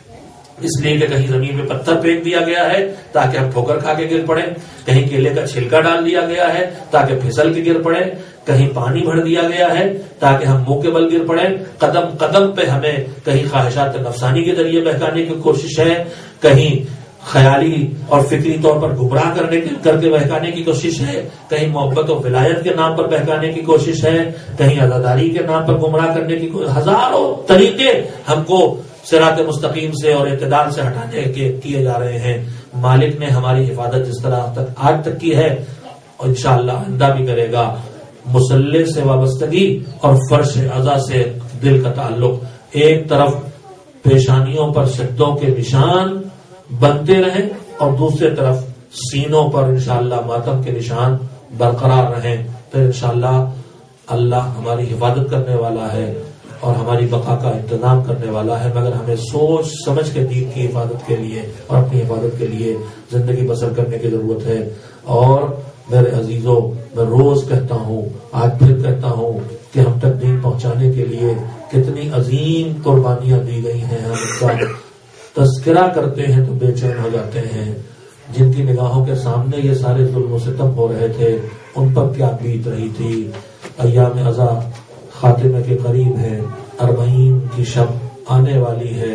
اس لیے کہ کہیں زمین میں پتھر پھینک دیا گیا ہے تاکہ ہم ٹھوکر کھا کے گر پڑیں، کہیں کیلے کا چھلکا ڈال دیا گیا ہے تاکہ پھسل کے گر پڑیں، کہیں پانی بھر دیا گیا ہے تاکہ ہم منہ کے بل گر پڑیں. قدم قدم پہ ہمیں کہیں خواہشات نفسانی کے ذریعے بہکانے کی کوشش ہے، کہیں خیالی اور فکری طور پر گمراہ کر کے بہکانے کی کوشش ہے، کہیں محبت و ولایت کے نام پر بہکانے کی کوشش ہے، کہیں عزاداری کے نام پر گمراہ کرنے کی ہزاروں طریقے ہم کو صراط مستقیم سے اور اعتدال سے ہٹانے کے کیے جا رہے ہیں. مالک نے ہماری حفاظت جس طرح آج تک کی ہے اور انشاءاللہ آئندہ بھی کرے گا. مصلی سے وابستگی اور فرش عزا سے دل کا تعلق، ایک طرف پیشانیوں پر سجدوں کے نشان بنتے رہیں اور دوسرے طرف سینوں پر انشاءاللہ ماتم کے نشان برقرار رہیں، تو انشاءاللہ اللہ ہماری حفاظت کرنے والا ہے اور ہماری بقا کا انتظام کرنے والا ہے. مگر ہمیں سوچ سمجھ کے دین کی حفاظت کے لیے اور اپنی حفاظت کے لیے زندگی بسر کرنے کی ضرورت ہے. اور میرے عزیزوں، میں روز کہتا ہوں، آج پھر کہتا ہوں کہ ہم تک دین پہنچانے کے لیے کتنی عظیم قربانیاں دی گئی ہیں. ہم ان کا تذکرہ کرتے ہیں تو بے چین ہو جاتے ہیں. جن کی نگاہوں کے سامنے یہ سارے ظلم و ستم ہو رہے تھے ان پر کیا بیت رہی تھی. ایام عزا خاتمے کے قریب ہے، 40 کی شب آنے والی ہے.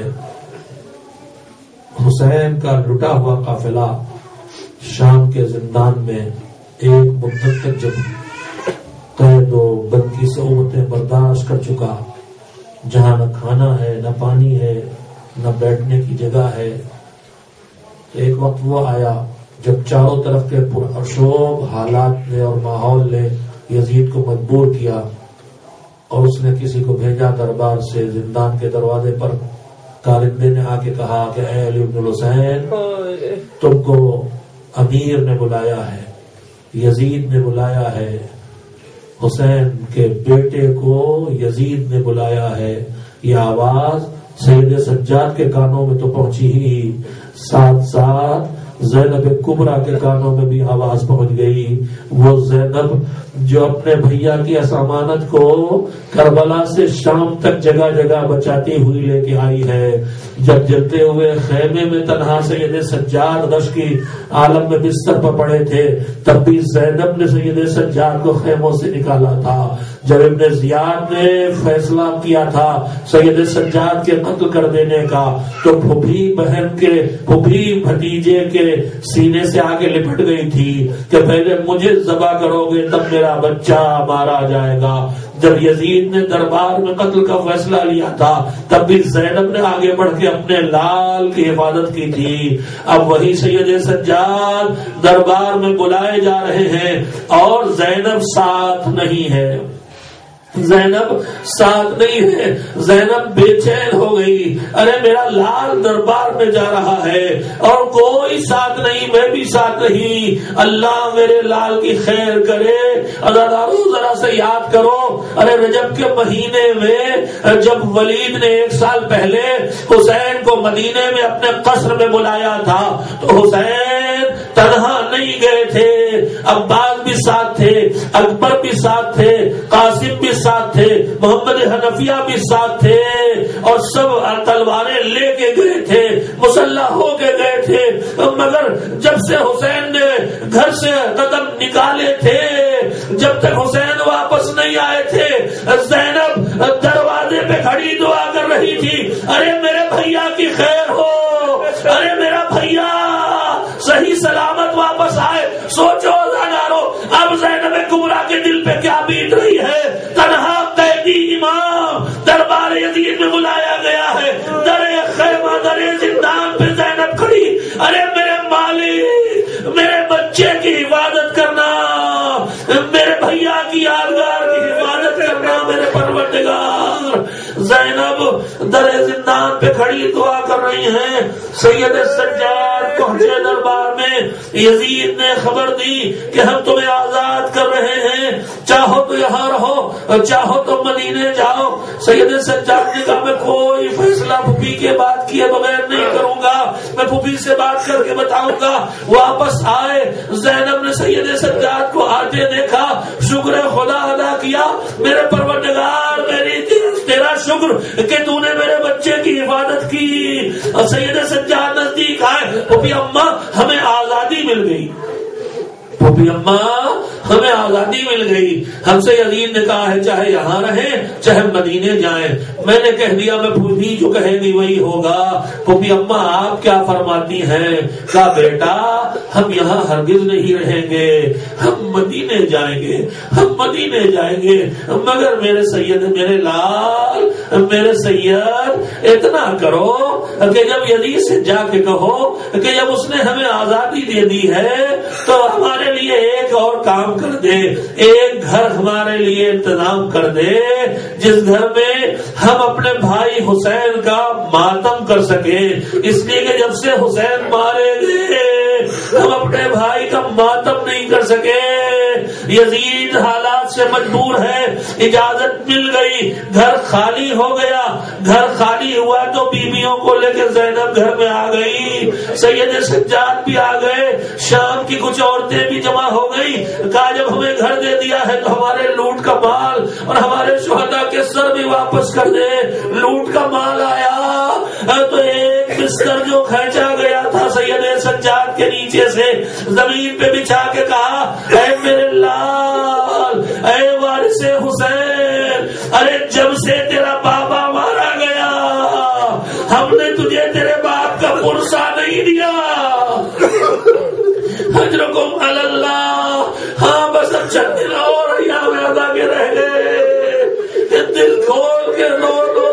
حسین کا لٹا ہوا قافلہ شام کے زندان میں ایک مدت تک جب قید و بند کی صعوبتیں برداشت کر چکا، جہاں نہ کھانا ہے، نہ پانی ہے، نہ بیٹھنے کی جگہ ہے، تو ایک وقت وہ آیا جب چاروں طرف کے پراشوب حالات نے اور ماحول نے یزید کو مجبور کیا، اور اس نے کسی کو بھیجا دربار سے. زندان کے دروازے پر کارندے نے آ کے کہا کہ اے علی بن الحسین، تم کو امیر نے بلایا ہے، یزید نے بلایا ہے، حسین کے بیٹے کو یزید نے بلایا ہے. یہ آواز سید سجاد کے کانوں میں تو پہنچی ہی، ساتھ ساتھ زینب کبریٰ کے کانوں میں بھی آواز پہنچ گئی. وہ زینب جو اپنے بھیا کی اسامانت کو کربلا سے شام تک جگہ جگہ بچاتی ہوئی لے کے آئی ہے. جب جلتے ہوئے خیمے میں تنہا سید سجاد غش کی عالم میں بستر پر پڑے تھے، تب بھی زینب نے سید سجاد کو خیموں سے نکالا تھا. جب ابن زیاد نے فیصلہ کیا تھا سید سجاد کے قتل کر دینے کا، تو پھوپھی بہن کے، پھوپھی بھتیجے کے سینے سے آگے لپٹ گئی تھی کہ پہلے مجھے ذبح کرو گے تب میرا بچہ مارا جائے گا. جب یزید نے دربار میں قتل کا فیصلہ لیا تھا تب بھی زینب نے آگے بڑھ کے اپنے لال کی حفاظت کی تھی. اب وہی سید سجاد دربار میں بلائے جا رہے ہیں اور زینب ساتھ نہیں ہے. زینب ساتھ نہیں ہے. زینب بے چین ہو گئی. ارے میرا لال دربار میں جا رہا ہے اور کوئی ساتھ نہیں, میں بھی ساتھ نہیں. اللہ میرے لال کی خیر کرے. عزادارو ذرا سے یاد کرو, ارے رجب کے مہینے میں جب ولید نے 1 سال پہلے حسین کو مدینے میں اپنے قصر میں بلایا تھا تو حسین تنہا نہیں گئے تھے. عباس بھی ساتھ تھے, اکبر بھی ساتھ تھے, قاسم بھی ساتھ تھے, محمد حنفیہ بھی ساتھ تھے اور سب تلواریں لے کے گئے تھے, مسلح ہو کے گئے تھے. مگر جب سے حسین نے گھر سے قدم نکالے تھے, جب تک حسین واپس نہیں آئے تھے, زینب دروازے پہ کھڑی دعا کر رہی تھی, ارے میرے بھیا کی خیر ہو, ارے میرا بھیا صحیح سلامت واپس آئے. سوچو زنارو اب زینب کبریٰ کے دل پہ کیا بیت رہی ہے. تنہا قیدی امام دربار یزید میں بلایا گیا ہے, درے خیمہ درے زندان پہ زینب کھڑی, ارے میرے مالک میرے بچے کی حفاظت کرنا, میرے بھیا کی یادگار کی حفاظت کرنا میرے پروردگار. زینب درے زندان پہ کھڑی دعا کر رہی ہیں. سید سجاد پہنچے دربار میں, یزید نے خبر دی کہ ہم تمہیں آزاد کر رہے ہیں, چاہو تو یہاں رہو چاہو تو مدینے جاؤ. سید سجاد نے کہا میں کوئی فیصلہ پھوپھی کے بات کیے بغیر نہیں کروں گا, میں پھوپھی سے بات کر کے بتاؤں گا. واپس آئے, زینب نے سید سجاد کو آتے دیکھا, شکر خدا ادا کیا, میرے پروردگار میری تیرا شکر کہ تو نے میرے بچے کی حفاظت کی. اور سید سجاد نزدیک آئے, پھوپھی اماں ہمیں آزادی مل گئی, پھوپھی اماں ہمیں آزادی مل گئی. ہم سے یزید نے کہا ہے چاہے یہاں رہیں چاہے مدینے جائیں. میں نے کہہ دیا میں پھوپھی جو کہے گی وہی ہوگا. پھوپھی اماں آپ کیا فرماتی ہیں؟ کہا بیٹا ہم یہاں ہرگز نہیں رہیں گے, ہم مدینے جائیں گے, ہم مدینے جائیں گے. مگر میرے سید میرے لال میرے سید اتنا کرو کہ جب یزید سے جا کے کہو کہ جب اس نے ہمیں آزادی دے دی ہے تو ہمارے لیے ایک اور کام کر دے, ایک گھر ہمارے لیے انتظام کر دے جس گھر میں ہم اپنے بھائی حسین کا ماتم کر سکے. اس لیے کہ جب سے حسین مارے گئے ہم اپنے بھائی کا ماتم نہیں کر سکے. یزید حالات سے مجبور ہے, اجازت مل گئی, گھر خالی ہو گیا. گھر خالی ہوا تو بیویوں کو لے کے زینب گھر میں آ گئی, سید سجاد بھی آ گئے, شام کی کچھ عورتیں بھی جمع ہو گئی. کہا جب ہمیں گھر دے دیا ہے تو ہمارے لوٹ کا مال اور ہمارے شہداء کے سر بھی واپس کر دے. لوٹ کا مال آیا تو ایک بستر جو کھینچا گیا تھا سید سجاد کے نیچے سے زمین پہ بچھا کے کہا اے میرے لال, اے وارث حسین, ارے جب سے تیرا بابا مارا گیا ہم نے تجھے تیرے باپ کا پرسہ نہیں دیا. حجرکم علی اللہ, ہاں بس اب چند دن اور یہاں میں ادا کے رہ گئے, دل کھول کے رو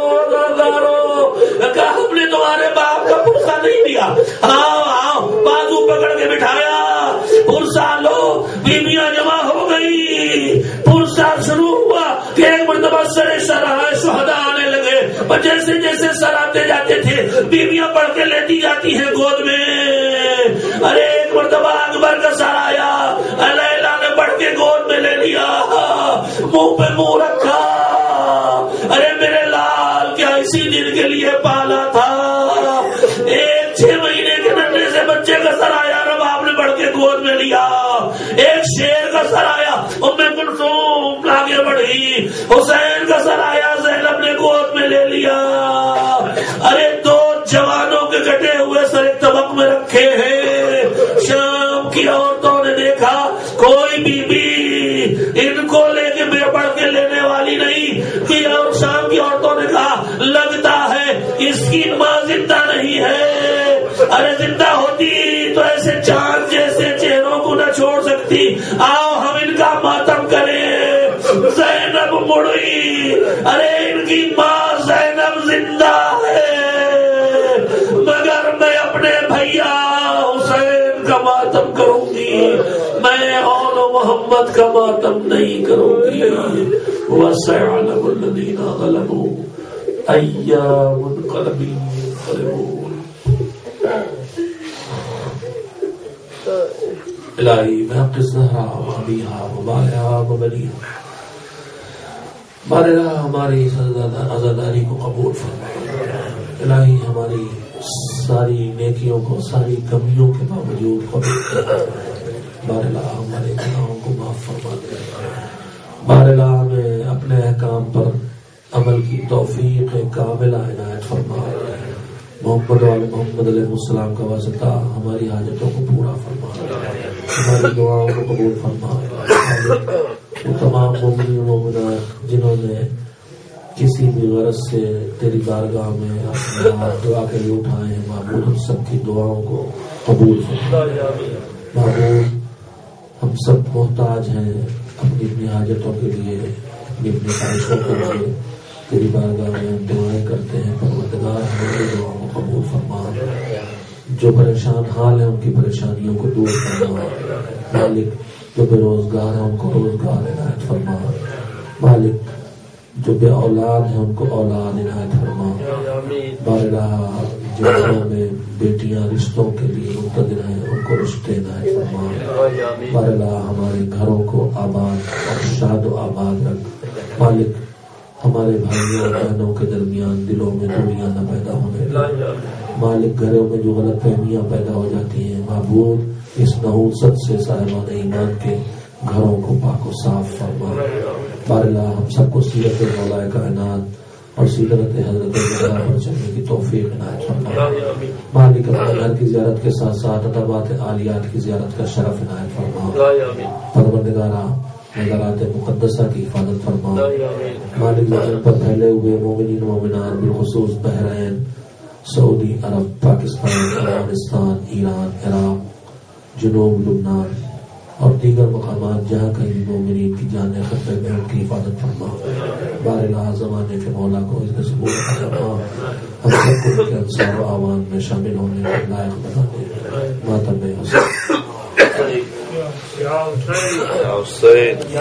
کہا ہم نے تمہارے باپ کا پرسہ نہیں دیا. ہاں بازو پکڑ کے بٹھایا, پرسہ لو. بیویاں جمع ہو گئی, پرسہ شروع ہوا کہ ایک مرتبہ سر شہداء آنے لگے. پر جیسے جیسے سر آتے جاتے تھے بیویاں پڑھ کے لیتی جاتی ہیں گود میں. ارے ایک مرتبہ اکبر کا سر آیا, لیلا نے بڑھ کے گود میں لے لیا, منہ پہ منہ رکھا. ارے میرے لال کیا اسی دن کے لیے پالا تھا. ایک 6 مہینے کے ننھے سے بچے کا سر آیا, رباب نے بڑھ کے گود میں لیا. ایک شیر کا سر آیا, ام کلثوم آگے بڑھی. حسین کا سر آیا, زینب نے گود میں لے لیا. ارے 2 جوانوں کے کٹے ہوئے سر ایک طبق میں رکھے ہیں. شام کی عورتوں نے دیکھا کوئی بی بی ان کو لے کے بے بڑھ کے لینے والی نہیں. اور شام کی عورتوں نے کہا لگتا ہے اس کی ماں زندہ نہیں ہے. ارے زندہ ہوتی تو ایسے چاند جیسے چہروں کو نہ چھوڑ سکتی. آؤ ہم ان کا ماتم کریں. زینب مڑی ارے ان کی ماں زینب زندہ ہے، مگر میں اپنے بھیا حسین کا ماتم کروں گی، میں آل محمد کا ماتم نہیں کروں گی۔ وَسَيَعْلَمُ الَّذِينَ غَلَبُوا أَيَّ مُنقَلَبٍ يَنقَلِبُونَ۔ الہی بحق الزہرا وابیہا وبالہا وبلیہا، بارہ ہماری عزاداری کو قبول فرما۔ الہی ہماری ساری نیکیوں کو ساری کمیوں کے باوجود قبول فرما۔ بارہ ہمارے گناہوں کو معاف فرما دے۔ بارہ ہمیں اپنے احکام پر عمل کی توفیق کاملہ عنایت فرما۔ محمد والے محمد علیہ السلام کا واسطہ ہماری حاجتوں کو پورا فرما، ہماری دعاؤں کو قبول فرما۔ وہ تمام مومنین و مومنات جنہوں نے کسی بھی غرض سے تیری بارگاہ میں اپنے ہاتھ دعا کے لیے اٹھائے ہیں، معبود ہم سب کی دعاؤں کو قبول فرما۔ معبود ہم سب محتاج ہیں اپنی اپنی حاجتوں کے لیے، اپنی اپنی خواہشوں کے لیے تیری بارگاہ میں ہم دعائیں کرتے ہیں۔ پروردگار ہماری دعاؤں کو قبول فرما، جو پریشان حال ہیں ان کی پریشانیوں کو دور فرما۔ مالک جو بے روزگار ہیں ان کو روزگار عنایت فرما۔ مالک جو بے اولاد ہیں ان کو اولاد عنایت فرما۔ بارگاہ جو گھروں میں بیٹیاں رشتوں کے لیے منتظر ہیں ان کو رشتے عنایت فرما۔ بارگاہ ہمارے گھروں کو آباد اور شاد و آباد رکھ۔ مالک ہمارے بھائیوں اور بہنوں کے درمیان دلوں میں دوریاں نہ پیدا ہونے دے۔ مالک گھروں میں جو غلط فہمیاں پیدا ہو جاتی ہیں، معبود اس نحوست سے صاحبان ایمان کے گھروں کو پاک و صاف فرما۔ باراللہ ہم سب کو سیرت مولا کائنات اور سیرت حضرت زہرا پر چلنے کی توفیق عنایت فرما۔ مالک اپنے گھر کی زیارت کے ساتھ ساتھ ادبات عالیات کی زیارت کا شرف عنایت فرما۔ پروردگارہ نظرات مقدسہ کی حفاظت فرما۔ مالک زمین پر پھیلے ہوئے مومنین و مومنات بالخصوص بحرین، سعودی عرب، پاکستان، افغانستان، ایران، عراق، جنوب لبنان اور دیگر مقامات جہاں کہیں مومنین کی جانیں خطرے میں ان کی حفاظت فرما۔ باراللہ زمانے کے مولا کو اس کے ثبوت فرما، ہم سب کو ان کے انصار و اعوان میں شامل ہونے کے لائق بنا دے۔ ماتم حسین